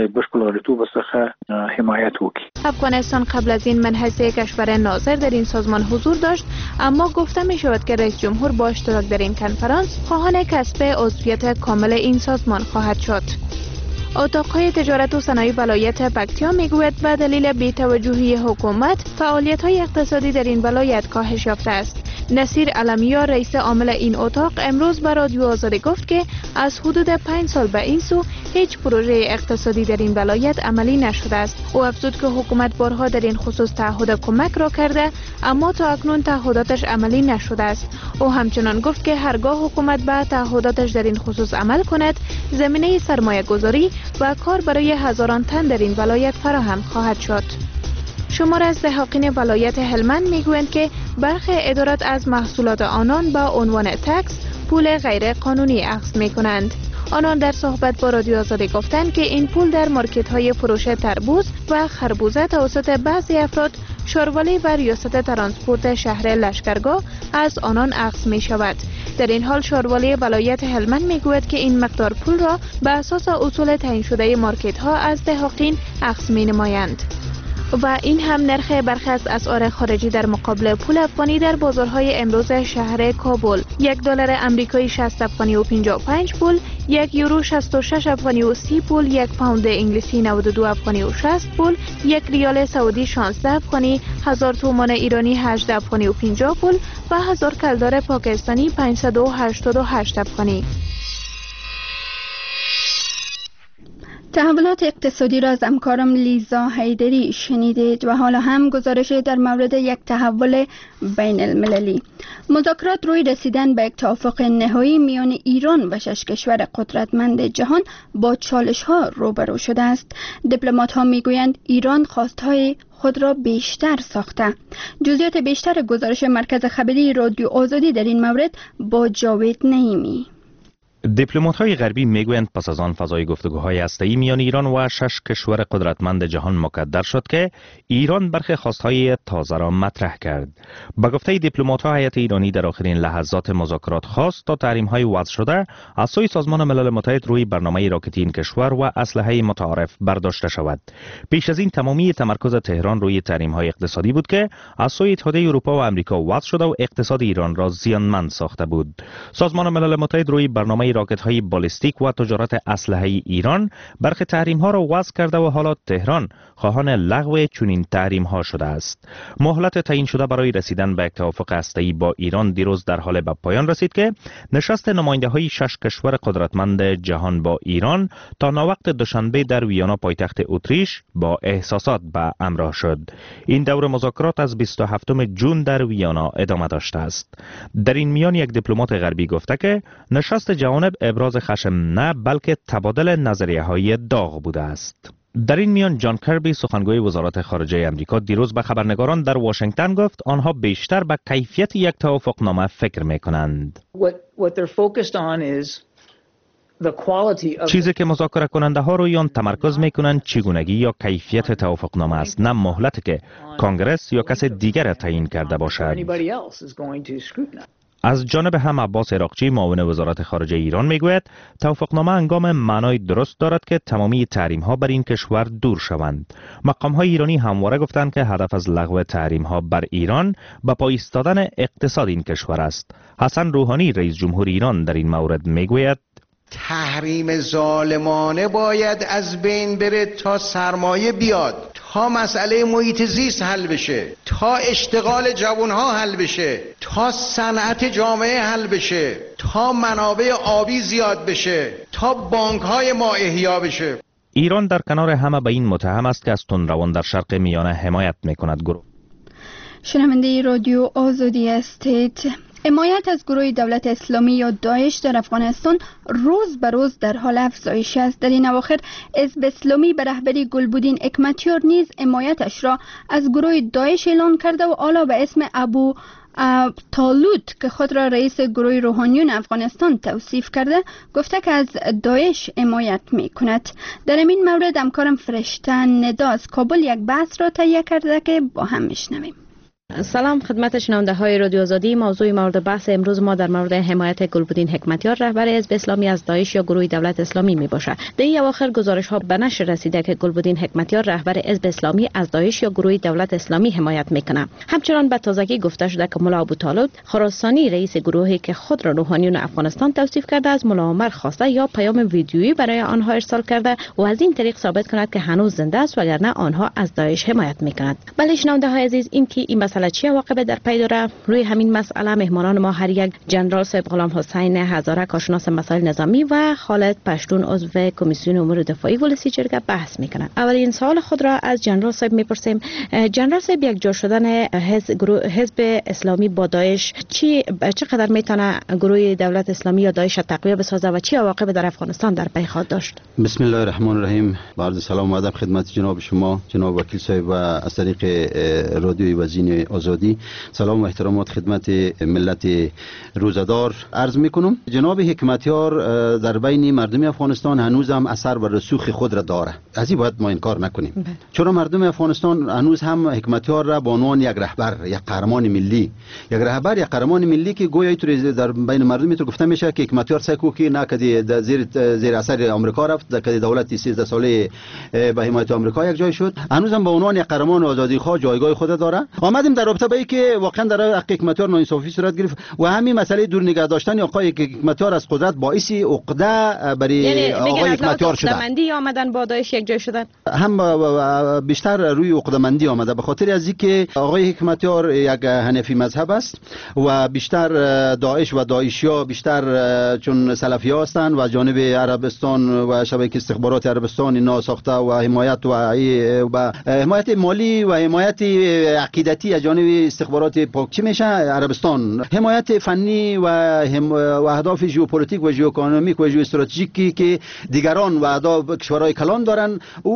افغانستان قبل از این من حیث کشور ناظر در این سازمان حضور داشت، اما گفته می شود که رئیس جمهور با اشتراک در این کنفرانس خواهان کسب عضویت کامل این سازمان خواهد شد. اتاقهای تجارت و صنایع ولایت پکتیا میگوید به دلیل بی‌توجهی حکومت فعالیت‌های اقتصادی در این ولایت کاهش یافته است. نصیر علمیار رئیس عامل این اتاق امروز به رادیو آزادی گفت که از حدود پنج سال به این سو هیچ پروژه اقتصادی در این ولایت عملی نشده است. او افزود که حکومت بارها در این خصوص تعهد کمک را کرده اما تا اکنون تعهداتش عملی نشده است. او همچنان گفت که هرگاه حکومت به تعهداتش در این خصوص عمل کند، زمینه سرمایه گذاری و کار برای هزاران تن در این ولایت فراهم خواهد شد. شمار از دهاقین ولایت هلمند میگویند که برخی ادارات از محصولات آنان با عنوان تکس پول غیر قانونی اخذ می کنند. آنان در صحبت با رادیو آزادی گفتند که این پول در مارکت های فروش تربوز و خربوزه توسط بعضی افراد شاروالی و ریاست ترانسپورت شهر لشکرگاه از آنان اخذ می شود. در این حال شاروالی ولایت هلمند می گوید که این مقدار پول را به اساس اصول تعیین شده مارکت ها از دهقان اخذ می نمایند. و این هم نرخ برخی از اسعار خارجی در مقابل پول افغانی در بازارهای امروز شهر کابل: یک دلار آمریکایی شصت افغانی و پنجاه و پنج پول، یک یورو شصت و شش افغانی و سی پول، یک پوند انگلیسی نود و دو افغانی و شصت پول، یک ریال سعودی شانزده افغانی، هزار تومان ایرانی هجده افغانی و پنجاه پول و هزار کلدار پاکستانی پانصد و هشتاد و هشت افغانی. تحولات اقتصادی را از همکارم لیزا حیدری شنیدید و حالا هم گزارش در مورد یک تحول بین المللی. مذاکرات روی رسیدن به یک توافق نهایی میان ایران و شش کشور قدرتمند جهان با چالش ها روبرو شده است. دیپلمات ها میگویند ایران خواستهای خود را بیشتر ساخته. جزئیات بیشتر گزارش مرکز خبری رادیو آزادی در این مورد با جاوید نعیمی. دیپلمات‌های غربی میگویند پس از آن فضای گفتگوهای هسته‌ای میان ایران و شش کشور قدرتمند جهان مکدر شد که ایران برخی خواستهای تازه را مطرح کرد. با گفته دیپلمات‌ها، هیئت ایرانی در آخرین لحظات مذاکرات خواست تا تحریم‌های وضع شده از سوی سازمان ملل متحد روی برنامه راکتی این کشور و اسلحه متعارف برداشته شود. پیش از این تمامی تمرکز تهران روی تحریم‌های اقتصادی بود که از سوی اتحادیه اروپا و آمریکا وضع شده و اقتصاد ایران را زیانمند ساخته بود. سازمان ملل متحد روی برنامه راکت های بالستیک و تجارت اسلحه ایران برخی تحریم ها را وضع کرده و حالا تهران خواهان لغو چنین تحریم ها شده است. مهلت تعیین شده برای رسیدن به یک توافق هسته‌ای با ایران دیروز در حال به پایان رسید که نشست نماینده های شش کشور قدرتمند جهان با ایران تا ناوقت دوشنبه در ویانا پایتخت اتریش با احساسات به همراه شد. این دور مذاکرات از بیست و هفتم ژوئن در ویانا ادامه داشته است. در این میان یک دیپلمات غربی گفته که نشست جهان ابراز خشم نه بلکه تبادل نظریه های داغ بوده است. در این میان جان کربی سخنگوی وزارت خارجه آمریکا دیروز به خبرنگاران در واشنگتن گفت آنها بیشتر به کیفیت یک توافقنامه فکر می‌کنند. چیزی که مذاکره کننده ها روی آن تمرکز می‌کنند چگونگی یا کیفیت توافقنامه است، نه مهلتی که کانگرس یا کس دیگر تعیین کرده باشد. از جانب هم عباس عراقچی معاون وزارت خارجه ایران میگوید توافقنامه هنگام معنای درست دارد که تمامی تحریم ها بر این کشور دور شوند. مقام های ایرانی همواره گفتند که هدف از لغو تحریم ها بر ایران به پای ایستادن اقتصاد این کشور است. حسن روحانی رئیس جمهور ایران در این مورد میگوید تحریم ظالمانه باید از بین بره تا سرمایه بیاد، تا مسئله محیط زیست حل بشه، تا اشتغال جوانها حل بشه، تا صنعت جامعه حل بشه، تا منابع آبی زیاد بشه، تا بانک‌های ما احیا بشه. ایران در کنار همه به این متهم است که از تندروان در شرق میانه حمایت میکند. گروه شنونده رادیو آزادی هستید. حمایت از گروه دولت اسلامی یا داعش در افغانستان روز به روز در حال افزایش است. در این اواخر حزب اسلامی به رهبری گلبودین حکمتیار نیز حمایتش را از گروه داعش اعلان کرده و حالا به اسم ابو طالوت که خود را رئیس گروه روحانیون افغانستان توصیف کرده گفته که از داعش حمایت می کند. در این مورد همکارم فرشته ندا از کابل یک بحث را تهیه کرده که با هم میشنویم. سلام خدمت شنونده های رادیو آزادی. موضوع مورد بحث امروز ما در مورد حمایت گلبودین حکمتیار رهبر حزب اسلامی از داعش یا گروه دولت اسلامی می باشد. در این اواخر گزارش ها به نشر رسیده که گلبودین حکمتیار رهبر حزب اسلامی از داعش یا گروه دولت اسلامی حمایت می کند. همچنان به تازگی گفته شده که ملا ابو طالوت خراسانی رئیس گروهی که خود را روحانیون افغانستان توصیف کرده از ملا عمر خواسته یا پیام ویدیویی برای آنها ارسال کرده و از این طریق ثابت کند که هنوز زنده است وگرنه آنها از داعش حمایت می کند. بله شنونده های عزیز، این که این مسئله چه واقعه در پی داره. روی همین مسئله مهمانان ما هر یک جنرال صاحب غلام حسین هزاره کارشناس مسائل نظامی و خالد پشتون عضو کمیسیون امور دفاعی ولسی جرگه بحث میکنند. اولین سوال خود را از جنرال صاحب میپرسیم. جنرال صاحب، یک جا شدن حزب حزب اسلامی با داعش چی چقدر میتونه گروه دولت اسلامی یا داعش تقویت بسازه و چی عواقب در افغانستان در پی خواهد داشت؟ بسم الله الرحمن الرحیم. با عرض سلام و ادب خدمت جناب شما جناب وکیل صاحب و از طریق رادیوی وزین آزادی. سلام و احترامات خدمت ملت روزدار عرض میکنم. جناب حکمتیار در بین مردم افغانستان هنوز هم اثر و رسوخ خود را داره، از این باید ما انکار نکنیم. چرا مردم افغانستان هنوز هم حکمتیار را به عنوان یک رهبر، یک قهرمان ملی، یک رهبر یک قهرمان ملی که گویا اینطوری در بین مردم اینطور گفته میشه که حکمتیار سکو که نه کدی زیر زیر اثر آمریکا رفت، کدی دولت سیزده ساله به حمایت آمریکا یک جای شد، هنوز هم به عنوان یک قهرمان آزادی خواه جایگاه خود داره. آمدیم در رابطه با اینکه واقعا در حق حکمتیار ناانصافی صورت گرفت و همین مسئله دور نگه داشتن آقای حکمتیار از قدرت باعث عقده برای یعنی آقای حکمتیار شده. عقده‌مندی آمدن با داعش یک جای شدن، هم بیشتر روی عقده‌مندی آمده به خاطر از اینکه آقای حکمتیار یک حنفی مذهب است و بیشتر داعش و داعشیا بیشتر چون سلفی هستند و جانب عربستان و شبکه استخبارات عربستان اینا ساخته و حمایت و و حمایت مالی و حمایت عقیدتی از جانب استخبارات پاک چی میشه عربستان، حمایت فنی و هم و اهداف ژئوپلیتیک و ژئواکونومیک و ژئواستراتژیکی که دیگران و اهداف کشورهای کلان دارن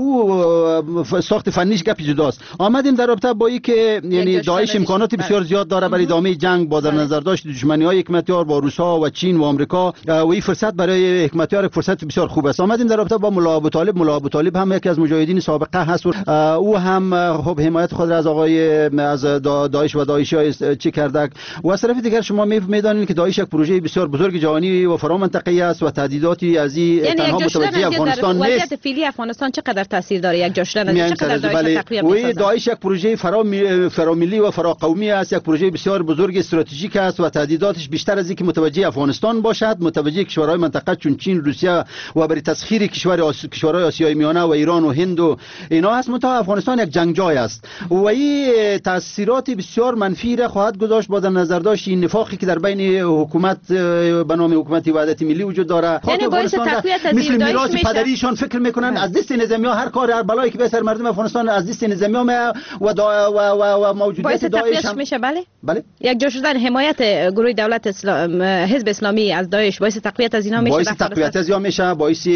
او ساخت فنیش گپ جداست. آمدیم در رابطه با اینکه یعنی داعش امکانات بسیار زیاد داره برای ادامه جنگ با در نظر داشت دشمنی‌های حکمتیار با روس‌ها و چین و آمریکا و این فرصت برای حکمتیار فرصت بسیار خوب است. آمدیم در رابطه با ملا ابوطالب. ملا ابوطالب هم یکی از مجاهدین سابقه هست و او هم خب حمایت خود را از آقای از داعش و داعشی‌ها چی کرده و از طرف دیگر شما می‌دانید که داعش یک پروژه بسیار بزرگ جهانی و فرامنطقه‌ای است و تهدیداتی از این یعنی تنها متوجه افغانستان نیست. وضعیت فعلی افغانستان چقدر تاثیر داره یک جا شدن از چقدر داعش تقویت می‌سازه؟ داعش یک پروژه فراملی و فراقومی است، یک پروژه بسیار بزرگ استراتژیک است و تهدیداتش بیشتر از اینکه متوجه افغانستان باشد متوجه کشورهای منطقه چون چین، روسیه و برای تسخیر کشور آس... کشورهای آسیای میانه و ایران و هند و اینا هست. منتها افغانستان یک جنگجوی است و این تاثیرات بسیار منفی را خواهد گذاشت با در نظر داشت این نفاقی که در بین حکومت به نام حکومت وحدت ملی وجود داره. یعنی باعث تقویت از مثل میراث پدریشان فکر میکنن از دست نظامی ها هر کار هر بلایی که به سر مردم افغانستان از دست نظامی ها و دا و و, و موجودیت داعش هم میشه. بله بله یک جا شدن حمایت گروه دولت اسلام حزب اسلامی از داعش باعث تقویت از اینا میشه، باعث تقویت از اینا میشه، باعث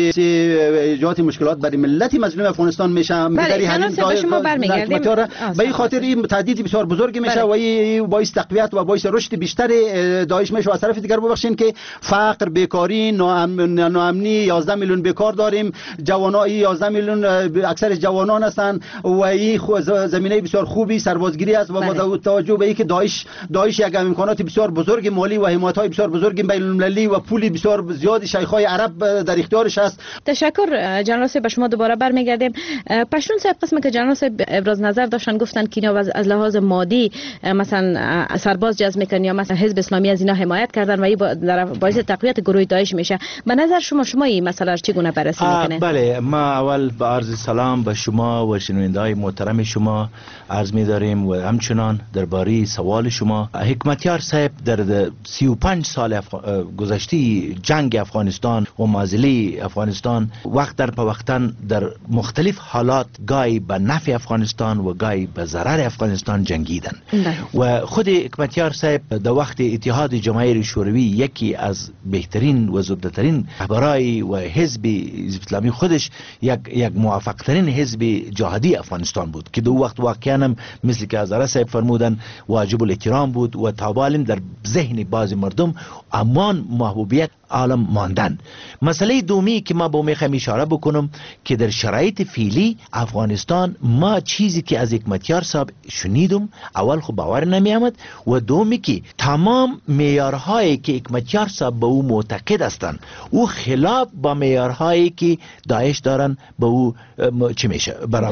ایجاد مشکلات برای ملت مظلوم افغانستان میشه. بله همین شما برمیگردیم به این خاطر این تهدید بسیار بزرگی میشه و این باعث تقویت و باعث رشد بیشتر داعش میشه. از طرف دیگر ببخشید که فقر، بیکاری، ناامنی، یازده میلیون بیکار داریم، جوانان یازده میلیون اکثر جوانان هستند و این زمینه بسیار خوبی سربازگیری است و با توجه به اینکه داعش داعش یک امکانات بسیار بزرگ مالی و حمایت‌های بسیار بزرگ بین المللی و پولی بسیار زیادی شیخ‌های عرب در اختیارش است. تشکر جنرال صاحب. به شما دوباره برمیگردیم. پشتون صاحب قسمی که جنرال صاحب ابراز نظر داشتن گفتن که اینا از لحاظ مادی مثلا سرباز جذب میکنن یا مثلا حزب اسلامی از اینا حمایت کردن و این باعث تقویت گروه داعش میشه. به نظر شما شما این مسئله چگونه بررسی میکنه؟ بله، ما اول با عرض سلام به شما و شنونده‌های محترم شما عرض می‌داریم و همچنان درباره سوال شما. حکمتیار صاحب در سی و پنج سال افغ... گذشته جنگ افغانستان و معضله افغانستان وقت در وقتا در مختلف حالات گاهی به نفع افغانستان و گاهی به ضرر افغانستان جنگیدن و خود حکمتیار صاحب در وقت اتحاد جماهیر شوروی یکی از بهترین و زبده‌ترین رهبرای و حزب اسلامی خودش یک یک موفق ترین حزب جهادی افغانستان بود که دو وقت واقعا مثل که از صاحب فرمودن واجب الاحترام بود و تابالم در ذهن بعضی مردم امان محبوبیت عالم ماندن. مسئله دومی که ما با میخوام اشاره بکنم که در شرایط فعلی افغانستان ما چیزی که از حکمتیار صاحب شنیدم اول خب باور نمی آمد و دومی که تمام معیارهایی که حکمتیار صاحب به او معتقد هستند او خلاف با معیارهایی که داعش دارن به او چی میشه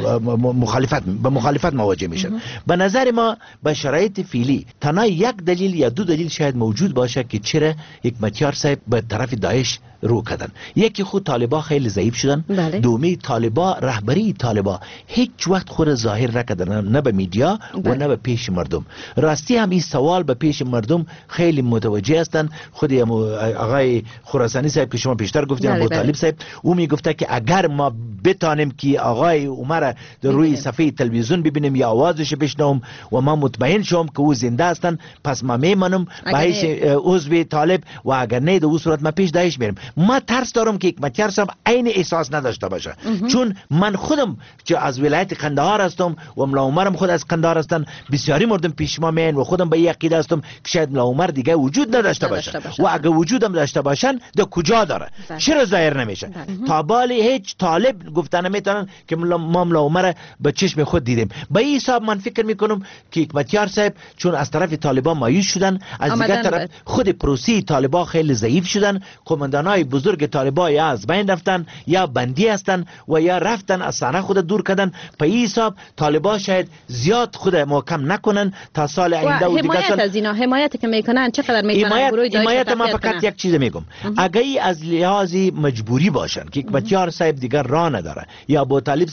مخالفت به مخالفت مواجه میشن. به نظر ما به شرایط فعلی تنها یک دلیل یا دو دلیل شاید موجود باشه که چرا حکمتیار صاحب به طرف داعش رو کردن. یکی خود طالبا خیلی ضعیف شدن. بله. دومی طالبا رهبری طالبا هیچ وقت خود ظاهر نکردن نه به میدیا و نه به پیش مردم. راستی هم این سوال به پیش مردم خیلی متوجه هستن. خود آقای خراسانی صاحب که شما پیشتر گفتین ابو طالب صاحب او میگفته که اگر ما بتانیم که آقای عمر در روی صفحه تلویزیون ببینیم یا آوازش بشنوم و ما مطمئن شوم که او زنده هستن پس ما میمانم به هیچ عضو طالب و اگر نه در اون صورت ما پیش داعش میرم. ما ترس دارم که حکمتیار صاحب عین احساس نداشته باشه. چون من خودم که از ولایت قندهار هستم و ملا عمرم خود از قندهار هستن، بسیاری مردم پیش ما میان و خودم به این عقیده هستم که شاید ملا عمر دیگه وجود نداشته باشه و اگه وجودم داشته باشن در کجا داره، چرا ظاهر نمیشه؟ تا بالی هیچ طالب گفتن نمیتونن که ما ملا عمر به چشم خود دیدیم. به این حساب من فکر میکنم که حکمتیار صاحب چون از طرف طالبان مایوس شدن، از دیگر طرف خود پروسی طالبان خیلی ضعیف شدن، کماندانای بزرگ طالبان یا از بین رفتن یا بندی هستن و یا رفتن از صحنه خود دور کردن. به این حساب طالبان شاید زیاد خود محکم نکنن تا سال آینده و دیگر سال. از اینا حمایت که میکنن چقدر میکنن؟ گروه داعش حمایت ما فقط یک چیز میگم، اگه از لحاظ مجبوری باشن که حکمتیار صاحب دیگر راه نداره یا ابو طالب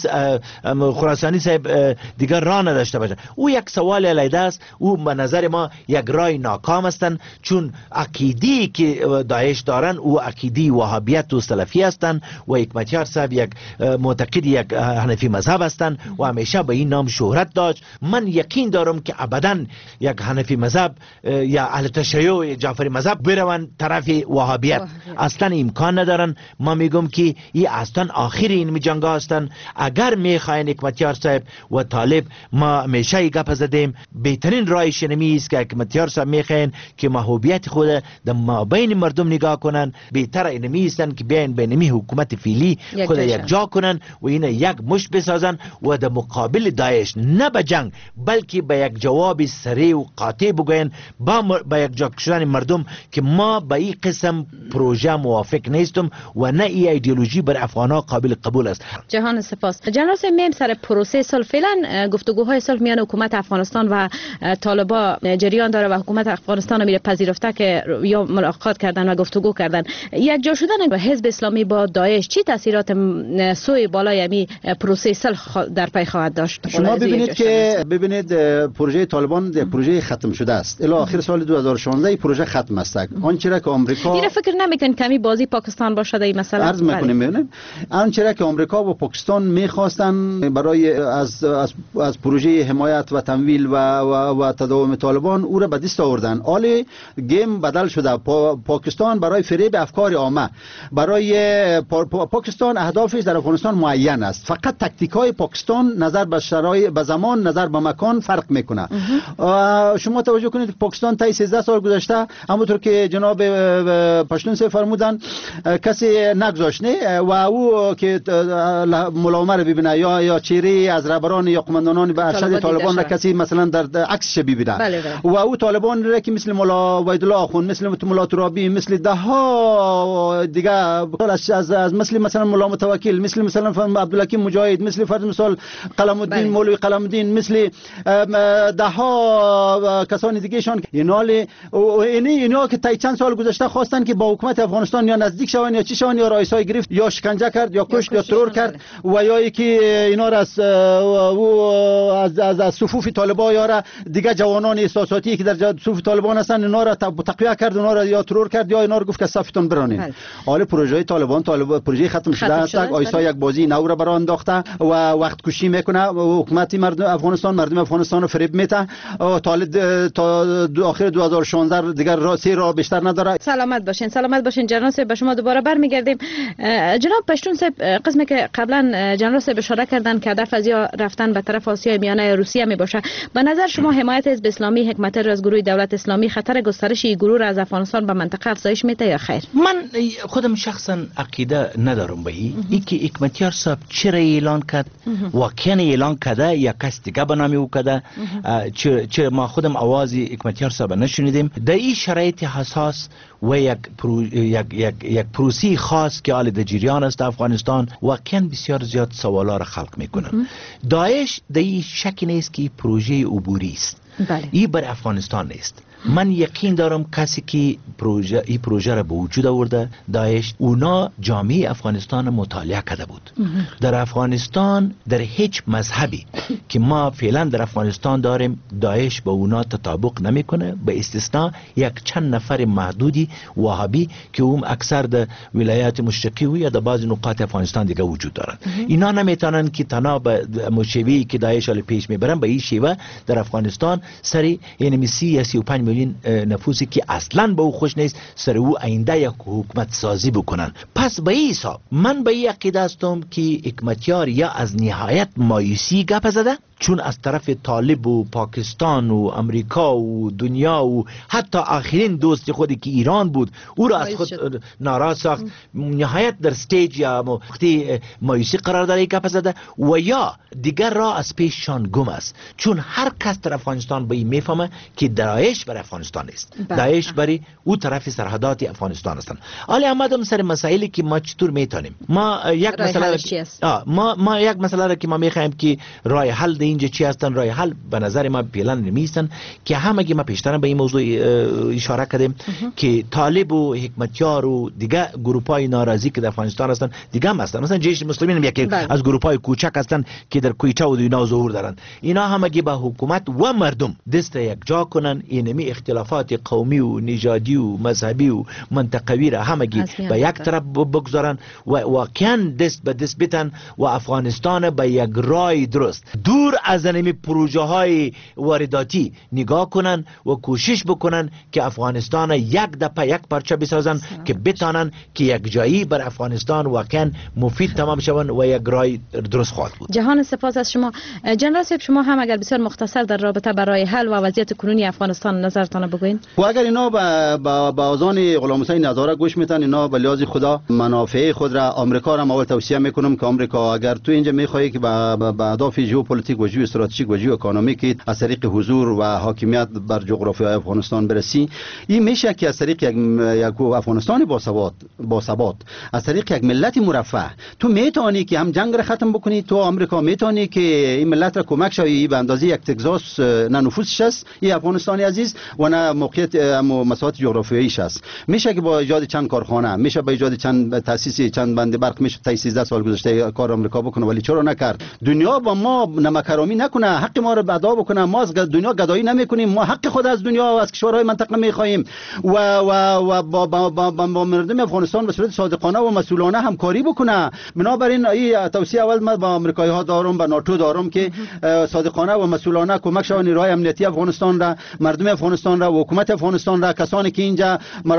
خراسانی صاحب دیگر راه نداشته باشه، او یک سوال علیده است. او به نظر ما یک راه ناکام هستند، چون عقیدی که داعش دارن او عقیدی وهابیت و سلفی هستند و حکمتیار صاحب یک معتقد یک حنفی مذهب هستند و همیشه به این نام شهرت داشت. من یقین دارم که ابدا یک حنفی مذهب یا اهل تشیع جعفری مذهب بروند طرف وهابیت، اصلا امکان ندارن. ما میگم که این اصلا آخر این جنگ هستند. اگر میخواین حکمتیار صاحب و طالب، ما همیشه ای گپ زدیم، بهترین راهش نمی است که حکمتیار صاحب میخواین که محبوبیت خود در مابین مردم نگاه کنن، بهتر اینمی استن که بیاین بینمی حکومت فعلی خود یک جا کنن و این یک مشت بسازن و در مقابل داعش نه به جنگ بلکه به یک جواب سریع و قاطع بگوین با به یک جا شدن مردم که ما به این قسم پروژه موافق نیستم و نه ای ایدئولوژی بر افغانها قابل قبول است. جهان سپاس. جنرال میم سر پروسه صلح فعلا گفتگوهای صلح میان حکومت افغانستان و طالبا جریان داره و حکومت افغانستان میره پذیرفته که یا ملاقات کردن و گفتگو کردن. یک جا شدن حزب اسلامی با داعش چی تاثیرات سوی بالای می پروسه صلح در پی خواهد داشت؟ شما ببینید که ببینید پروژه طالبان یک پروژه ختم شده است. الی آخر سال دو هزار و شانزده این پروژه ختم است. آنچه را که آمریکا این فکر نمیکن کمی بازی پاکستان باشه این مثلا عرض میکنیم. ببینید آنچه را که آمریکا و پاکستان میخواستن برای از از, از پروژه حمایت و تمویل و و, و تداوم طالبان او را به دست آوردن. حالا گیم بدل شده. پا پاکستان برای فریب افکار عامه، برای پا پا پاکستان اهدافش در افغانستان معین است. فقط تاکتیک های پاکستان نظر به شرایط، به زمان، نظر به مکان فرق میکنه. شما توجه کنید که پاکستان تا سیزده سال گذشته همونطور که جناب پشتون صاحب فرمودن کسی نگذاشت نه و او که ملا عمر ببینه یا یا چهره از رهبران یا قماندانان به ارشد طالبان را کسی مثلا در عکسش ببینه و او طالبان را که مثل ملا وحیدالله آخوند، مثل ملا ترابی، مثل ده ها دیگه از از مثل مثلا ملا متوکل، مثل مثلا عبدالحکیم مجاهد، مثل فرض مثال قلم الدین مولوی قلم الدین، مثل ده ها کسان دیگه شان اینال اینی اینا که تا چند سال گذشته خواستن که با حکومت افغانستان یا نزدیک شون یا چی شون یا رئیسای گرفت یا شکنجه کرد یا کشت یا ترور کرد و یا اینکه اینا را از از از, از صفوف طالبان یا را دیگه جوانان احساساتی که در صفوف طالبان هستن اینا را تقویه کرد، اینا را یا ترور کرد یا اینا را گفت که صفتون برانید. حالا پروژه طالبان طالب پروژه ختم شده است. آیسا یک بازی نو را برای انداخته و وقت کشی میکنه. حکومت مردم افغانستان مردم افغانستان رو فریب میده. طالب تا آخر دو هزار و شانزده دیگر را سه را بیشتر نداره. سلامت باشین. سلامت باشین جنرال صاحب. به شما دوباره برمیگردیم. جناب پشتون صاحب، قسمی که قبلا جنرال صاحب اشاره کردن که هدف از یا رفتن به طرف آسیای میانه روسیه می باشه، به نظر شما حمایت حزب اسلامی حکمتیار از گروه دولت اسلامی خطر گسترش این گروه را از افغانستان به منطقه افزایش میده یا خیر؟ من خودم شخصا عقیده ندارم به این ای که حکمتیار صاحب چرا اعلان کرد، واقعا اعلان کرده یا کس دیگه به نام او کرده، چه ما خودم آواز حکمتیار صاحب نشنیدیم. در این شرایط حساس و یک پرو، یک یک یک پروسی خاص که حال در جریان است افغانستان، واقعا بسیار زیاد سوالا را خلق میکنه. داعش در این شکی نیست که پروژه عبوری است. بله. این بر افغانستان نیست. من یقین دارم کسی که پروژه این پروژه را به وجود آورده داعش، اونا جامعه افغانستان مطالعه کرده بود. در افغانستان در هیچ مذهبی که ما فعلا در افغانستان داریم داعش با اونا تطابق نمیکنه، به استثناء یک چند نفر محدودی وهابی که اون اکثر در ولایات مشرقی و یا در بعض نقاط افغانستان دیگه وجود دارن. اینا نمیتونن که تنها به مشوی که داعش حال پیش میبرن به این شیوه در افغانستان سری یعنی سی یا سی و پنج میلیون نفوسی که اصلا به او خوش نیست سر او آینده یک حکومت سازی بکنن. پس به این حساب من به این عقیده هستم که حکمتیار یا از نهایت مایوسی گپ زده، چون از طرف طالب و پاکستان و امریکا و دنیا و حتی آخرین دوست خودی که ایران بود او را از خود ناراض ساخت، نهایت در استیج یا وقتی مایوسی قرار داره گپ زده و یا دیگر را از پیششان گم است، چون هر کس در افغانستان به این میفهمه که داعش بر افغانستان است، داعش بری او طرف سرحدات افغانستان هستند. حالا آمدم سر مسائلی که ما چطور میتونیم ما یک مسئله ما ما یک مسئله را که ما میخوایم که راه حل اینجا چی هستن، راه حل به نظر ما پلن نمیستن که همگی ما پیشتر به این موضوع اشاره کردیم که طالب و حکمتیار و دیگه گروپای ناراضی که در افغانستان هستن دیگه هم هستن، مثلا جیش مسلمین هم یکی بله. از گروپای کوچک هستن که در کویچه و دینا ظهور دارن. اینا همگی به حکومت و مردم دست یک جا کنن، اینمی اختلافات قومی و نژادی و مذهبی و منطقوی را همگی به یک طرف بگذارن و واقعا دست به دست بتن و افغانستان به یک راه درست دور از اینمی پروژه های وارداتی نگاه کنن و کوشش بکنن که افغانستان یک دپه یک پرچه بسازن که بتانن که یک جایی بر افغانستان واقعا مفید تمام شون و یک راه درست خواهد بود. جهان سپاس از شما. جنرال صاحب شما هم اگر بسیار مختصر در رابطه برای حل و وضعیت کنونی افغانستان نظرتان بگوین. و اگر اینا با با, با آذان غلام حسین نظاره گوش میتن، اینا به لحاظ خدا منافع خود را آمریکا را اول توصیه میکنم که آمریکا اگر تو اینجا میخواهی که با با اهداف ژئوپلیتیک و ژئواستراتژیک و ژئواکونومیک از طریق حضور و حاکمیت بر جغرافیای افغانستان برسی، این میشه که از طریق یک یک افغانستان با ثبات با ثبات از طریق یک ملت مرفه تو میتونی که هم جنگ را ختم بکنی، تو آمریکا میتونی که این ملت را کمک شوی به اندازه یک تگزاس نه نفوسش است این افغانستانی عزیز و نه موقعیت اما مساحت جغرافیاییش است. میشه که با ایجاد چند کارخانه، میشه با ایجاد چند تاسیس چند بند برق، میشه تا سیزده سال گذشته کار آمریکا بکنه، ولی چرا نکرد؟ دنیا با ما نمکرامی نکنه، حق ما رو ادا بکنه. ما از دنیا گدایی نمیکنیم، ما حق خود از دنیا و از کشورهای منطقه میخواهیم و و و با با, با, با, با مردم افغانستان به صورت صادقانه و مسئولانه همکاری بکنه. بنابراین این توصیه اول من با آمریکایی ها دارم، با ناتو دارم که صادقانه و مسئولانه کمک شون نیروهای امنیتی افغانستان را، مردم افغانستان را و حکومت افغانستان را، کسانی که اینجا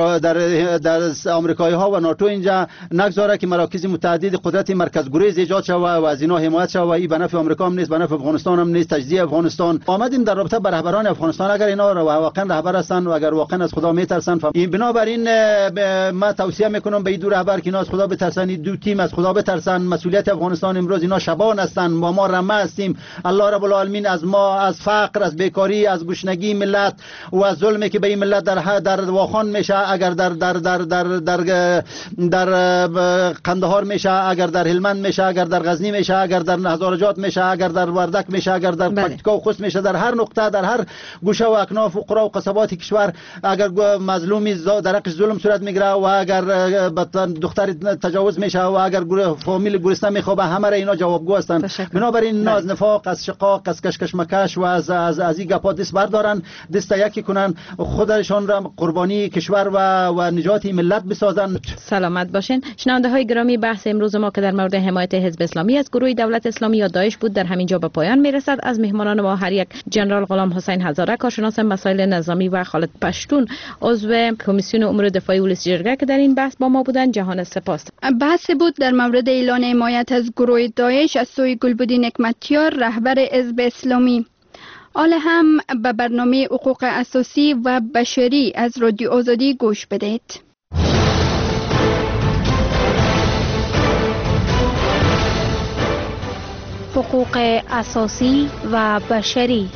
در در آمریکایی ها و ناتو اینجا نگذاره که مراکز متعدد قدرت مرکز گریز ایجاد شود و از اینا حمایت شود. این به نفع آمریکا هم نیست، به نفع افغانستان هم نیست. تجزیه افغانستان آمدیم در رابطه با رهبران افغانستان، اگر اینا واقعا رهبر هستن و اگر واقعا از خدا میترسن، این بنابراین ما توصیه میکنم به این دو رهبر که اینا از خدا بترسن، دو تیم از خدا بترسن. مسئولیت افغانستان امروز اینا شبان هستن و ما رمه هستیم. الله رب العالمین از ما، از فقر، از بیکاری، از گشنگی ملت و از ظلمی که به این ملت در در واخان میشه، اگر در در در در در, در قندهار میشه، اگر در هلمند میشه، اگر در غزنی میشه، اگر در هزارجات میشه، اگر در وردک میشه، اگر در پکتیکا و خوست میشه، در هر نقطه، در هر گوشه و اکناف و قرى و قصبات کشور اگر مظلومی درقش ظلم صورت میگیره و اگر دختر تجاوز میشه و اگر فامیل گورستان میخوابه، همه را اینا جوابگو هستند. بنابراین اینا از نفاق، از شقاق، از کشکش مکش و از از از این گپا دست بردارن، دست یکی کنن، خودشان را قربانی کشور و و نجات ملت بسازن. سلامت باشین. شنونده های گرامی، بحث امروز ما که در مورد حمایت حزب اسلامی از گروه دولت اسلامی یا داعش بود در همین جا به پایان میرسد. از مهمانان ما هر یک جنرال غلام حسین هزاره، کارشناس مسائل نظامی، و خالد پشتون، عضو کمیسیون امور دفاعی ولسی جرگه که در این بحث با ما بودند، جهان سپاس. بحث بود در مورد اعلان حمایت از گروه داعش از سوی گلبدین حکمتیار، رهبر حزب اسلامی. حالا هم به برنامه حقوق اساسی و بشری از رادیو آزادی گوش بدید. حقوق اساسی و بشری.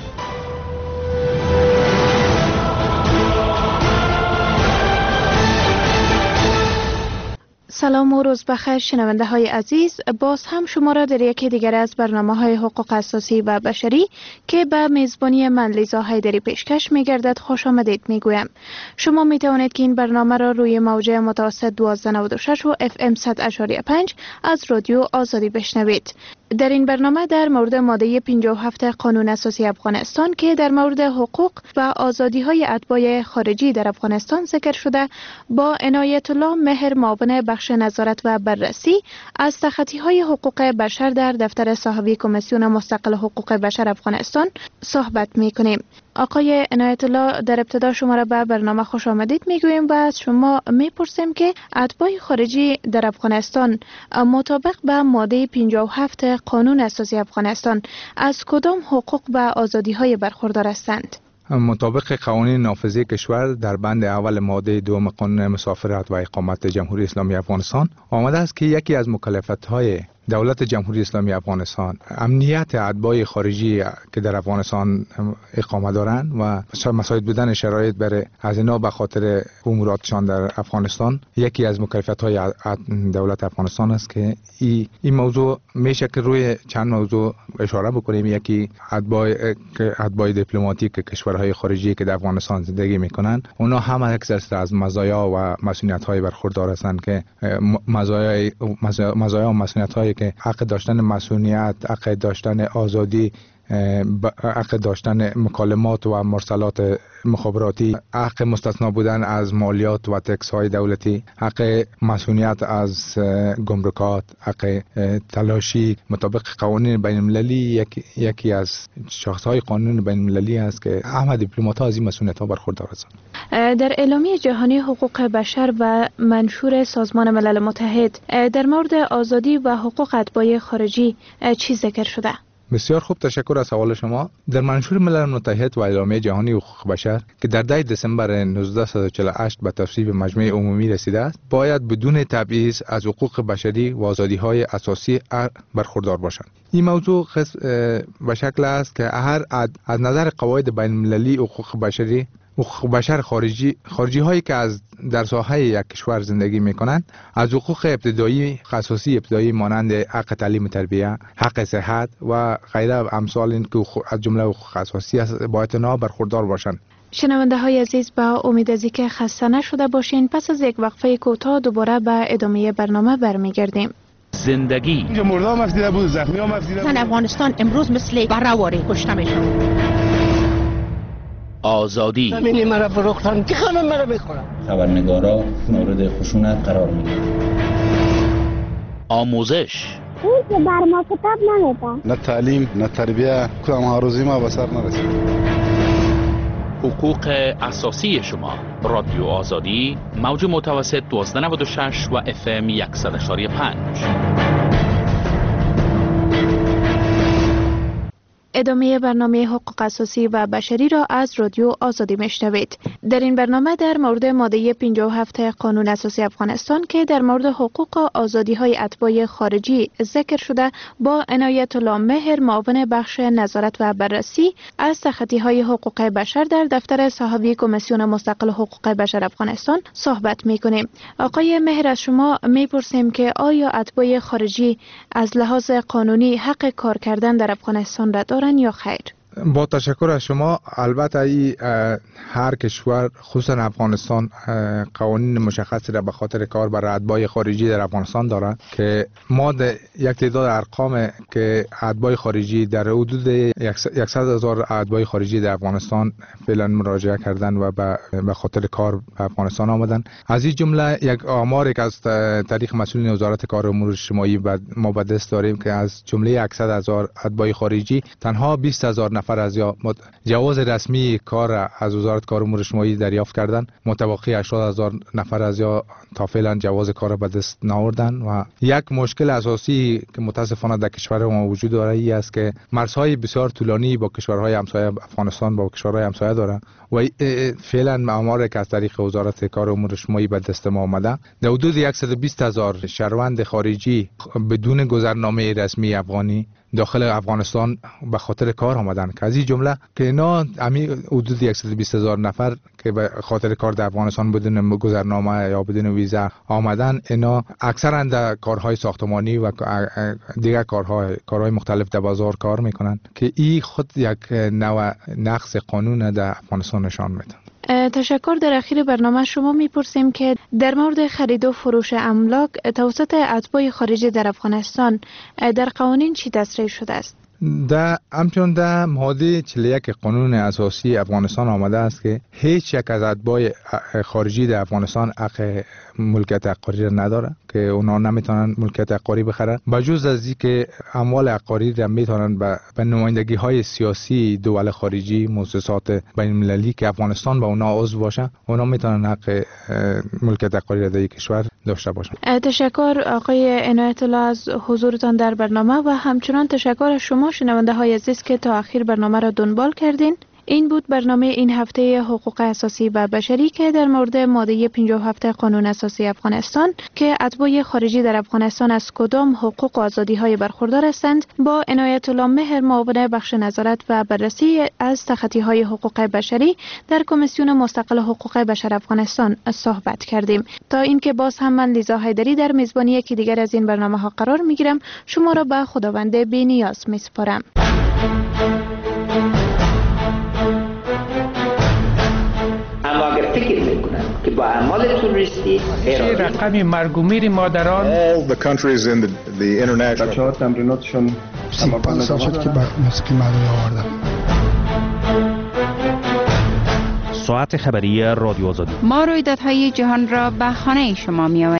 سلام و روز بخیر شنونده های عزیز، باز هم شما را در یکی دیگر از برنامه های حقوق اساسی و بشری که به میزبانی من لیزا حیدری پیشکش می گردد خوش آمدید می گویم. شما می توانید که این برنامه را روی موج متوسط دوازده نود و شش و اف ام صد و پنج از رادیو آزادی بشنوید. در این برنامه در مورد ماده پنجاه و هفت قانون اساسی افغانستان که در مورد حقوق و آزادی های اتباع خارجی در افغانستان ذکر شده، با عنایت الله مهر، معاون بخش نظارت و بررسی از تخطی های حقوق بشر در دفتر صاحبی کمیسیون مستقل حقوق بشر افغانستان صحبت می کنیم. آقای عنایت الله، در ابتدا شما را به برنامه خوش آمدید میگوییم و از شما میپرسیم که اتباع خارجی در افغانستان مطابق به ماده پنجاه و هفت قانون اساسی افغانستان از کدام حقوق و آزادی های برخوردار هستند؟ مطابق قوانین نافذه کشور در بند اول ماده دوم قانون مسافرت و اقامت جمهوری اسلامی افغانستان آمده است که یکی از مکلفیت‌های دولت جمهوری اسلامی افغانستان امنیت اتباع خارجی که در افغانستان اقامه دارند و مساعد بودن شرایط برای از اینا به خاطر اموراتشان در افغانستان یکی از مکلفیت‌های دولت افغانستان است که این این موضوع میشه که روی چند موضوع اشاره بکنیم. یکی اتباع اتباع دیپلماتیک کشورهای خارجی که در افغانستان زندگی میکنند، اونا هم یک سری از مزایا و مسئولیت‌های برخوردار هستند که مزایای مزایا و مسئولیت‌های که حق داشتن مسئولیت، حق داشتن آزادی، حق داشتن مکالمات و مراسلات مخابراتی، حق مستثنا بودن از مالیات و تکس های دولتی، حق مسئولیت از گمرکات، حق تلاشی مطابق قوانین بین المللی یکی, یکی از شاخص های قانون بین المللی است که همه دیپلمات ها از این مسئولیت ها برخوردار هستند. در اعلامیه جهانی حقوق بشر و منشور سازمان ملل متحد در مورد آزادی و حقوق اتباع خارجی چی ذکر شده؟ بسیار خوب، تشکر از سوال شما. در منشور ملل متحد و اعلامیه جهانی حقوق بشر که در ده دسامبر هزار و نهصد و چهل و هشت به تصویب مجمع عمومی رسیده است، باید بدون تبعیض از حقوق بشری و آزادی‌های اساسی برخوردار باشند. این موضوع به شکل است که هر از نظر قواعد بین المللی حقوق بشری حقوق بشر خارجی خارجی هایی که از در ساحه یک کشور زندگی میکنند از حقوق ابتدایی اساسی ابتدایی مانند حق تعلیم تربیه، حق صحت و غیره امثال این که از جمله حقوق اساسی است باید اینا برخوردار باشند. شنونده های عزیز، با امید از اینکه خسته نشده باشین، پس از یک وقفه کوتاه دوباره به ادامه برنامه برمیگردیم. زندگی اینجا مرده هم افزیده بود، زخمی هم افزیده بود. افغانستان امروز مثل بره‌واری کشته میشن. آزادی همینی مرا فروختن که خانم مرا بخورن. خبرنگارا مورد خشونت قرار میگیرن. آموزش اون که بر ما کتاب نمیدن. نه تعلیم نه تربیه، کدام هاروزی ما به سر نرسید. حقوق اساسی شما. رادیو آزادی، موج متوسط دوازده نود و شش و اف ام صد و یک و پنج. ادامه برنامه حقوق اساسی و بشری را از رادیو آزادی میشنوید. در این برنامه در مورد ماده پنجاه و هفت قانون اساسی افغانستان که در مورد حقوق و آزادی های اتباع خارجی ذکر شده با عنایت الله مهر، معاون بخش نظارت و بررسی از تخطی های حقوق بشر در دفتر صاحبی کمیسیون مستقل حقوق بشر افغانستان صحبت میکنیم. آقای مهر، از شما میپرسیم که آیا اتباع خارجی از لحاظ قانونی حق کار کردن در افغانستان را دارند یا خیر؟ با تشکر از شما. البته ای هر کشور خصوصا افغانستان قوانین مشخصی را به خاطر کار بر اتباع خارجی در افغانستان دارند که ما یک تعداد ارقام که اتباع خارجی در حدود صد هزار اتباع خارجی در افغانستان فعلا مراجعه کردن و به خاطر کار به افغانستان آمدن. از این جمله یک آماری که از طریق مسئولین وزارت کار و امور اجتماعی ما به دست داریم که از جمله صد هزار اتباع خارجی تنها بیست هزار نفر از یا جواز رسمی کار از وزارت کار و امور اجتماعی دریافت کردن، متبقی هشتاد هزار نفر از یا تا فعلا جواز کار به دست نآوردن. و یک مشکل اساسی که متاسفانه در کشور ما وجود داره ای است که مرزهای بسیار طولانی با کشورهای همسایه افغانستان با کشورهای همسایه داره و فعلا آماری که از طریق وزارت کار و امور اجتماعی به دست ما آمده در حدود صد و بیست هزار شهروند خارجی بدون گذرنامه رسمی افغانی داخل افغانستان به خاطر کار آمدن که از این جمله که اینا امی حدود صد و بیست هزار نفر که به خاطر کار در افغانستان بدون گذرنامه یا بدون ویزا آمدن، اینا اکثرا در کارهای ساختمانی و دیگر کارهای کارهای مختلف در بازار کار میکنن که این خود یک نوع نقض قانون در افغانستان نشان میده. تشکر. در اخیر برنامه شما میپرسیم که در مورد خرید و فروش املاک توسط اتباع خارجی در افغانستان در قوانین چی تصریح شده است؟ در همچون در ماده چهل و یک قانون اساسی افغانستان آمده است که هیچ یک از اتباع خارجی در افغانستان حق ملکیت عقاری را نداره که اونا نمیتونن ملکیت عقاری بخرن. بجز از اینکه اموال عقاری را میتونن به به نمایندگی های سیاسی دول خارجی، مؤسسات بین المللی که افغانستان با اونا عضو باشه، اونا میتونن حق ملکیت عقاری را در کشور داشته باشن. تشکر آقای عنایت الله از حضورتان در برنامه و همچنان تشکر از شما شنونده های عزیز که تا آخر برنامه را دنبال کردین. این بود برنامه این هفته حقوق اساسی و بشری که در مورد ماده پنجاه و هفت قانون اساسی افغانستان که اتباع خارجی در افغانستان از کدام حقوق و آزادی های برخوردار هستند با عنایت الله مهر معاون بخش نظارت و بررسی از تخطی های حقوق بشری در کمیسیون مستقل حقوق بشر افغانستان صحبت کردیم. تا اینکه باز هم من لیزا حیدری در میزبانی یکی دیگر از این برنامه ها قرار می گیرم، شما را به خداوند بی‌نیاز می سپارم. اما اگر فکر میکنن که با اعمال تروریستی رقم مرگ و میر مادران all the countries in the, the international بچه‌ها تمریناتشون پنج سال شد که موسیقی مردمی آوردم. ساعت خبری رادیو آزادی. ما رویدادهای جهان را به خانه شما می آوریم.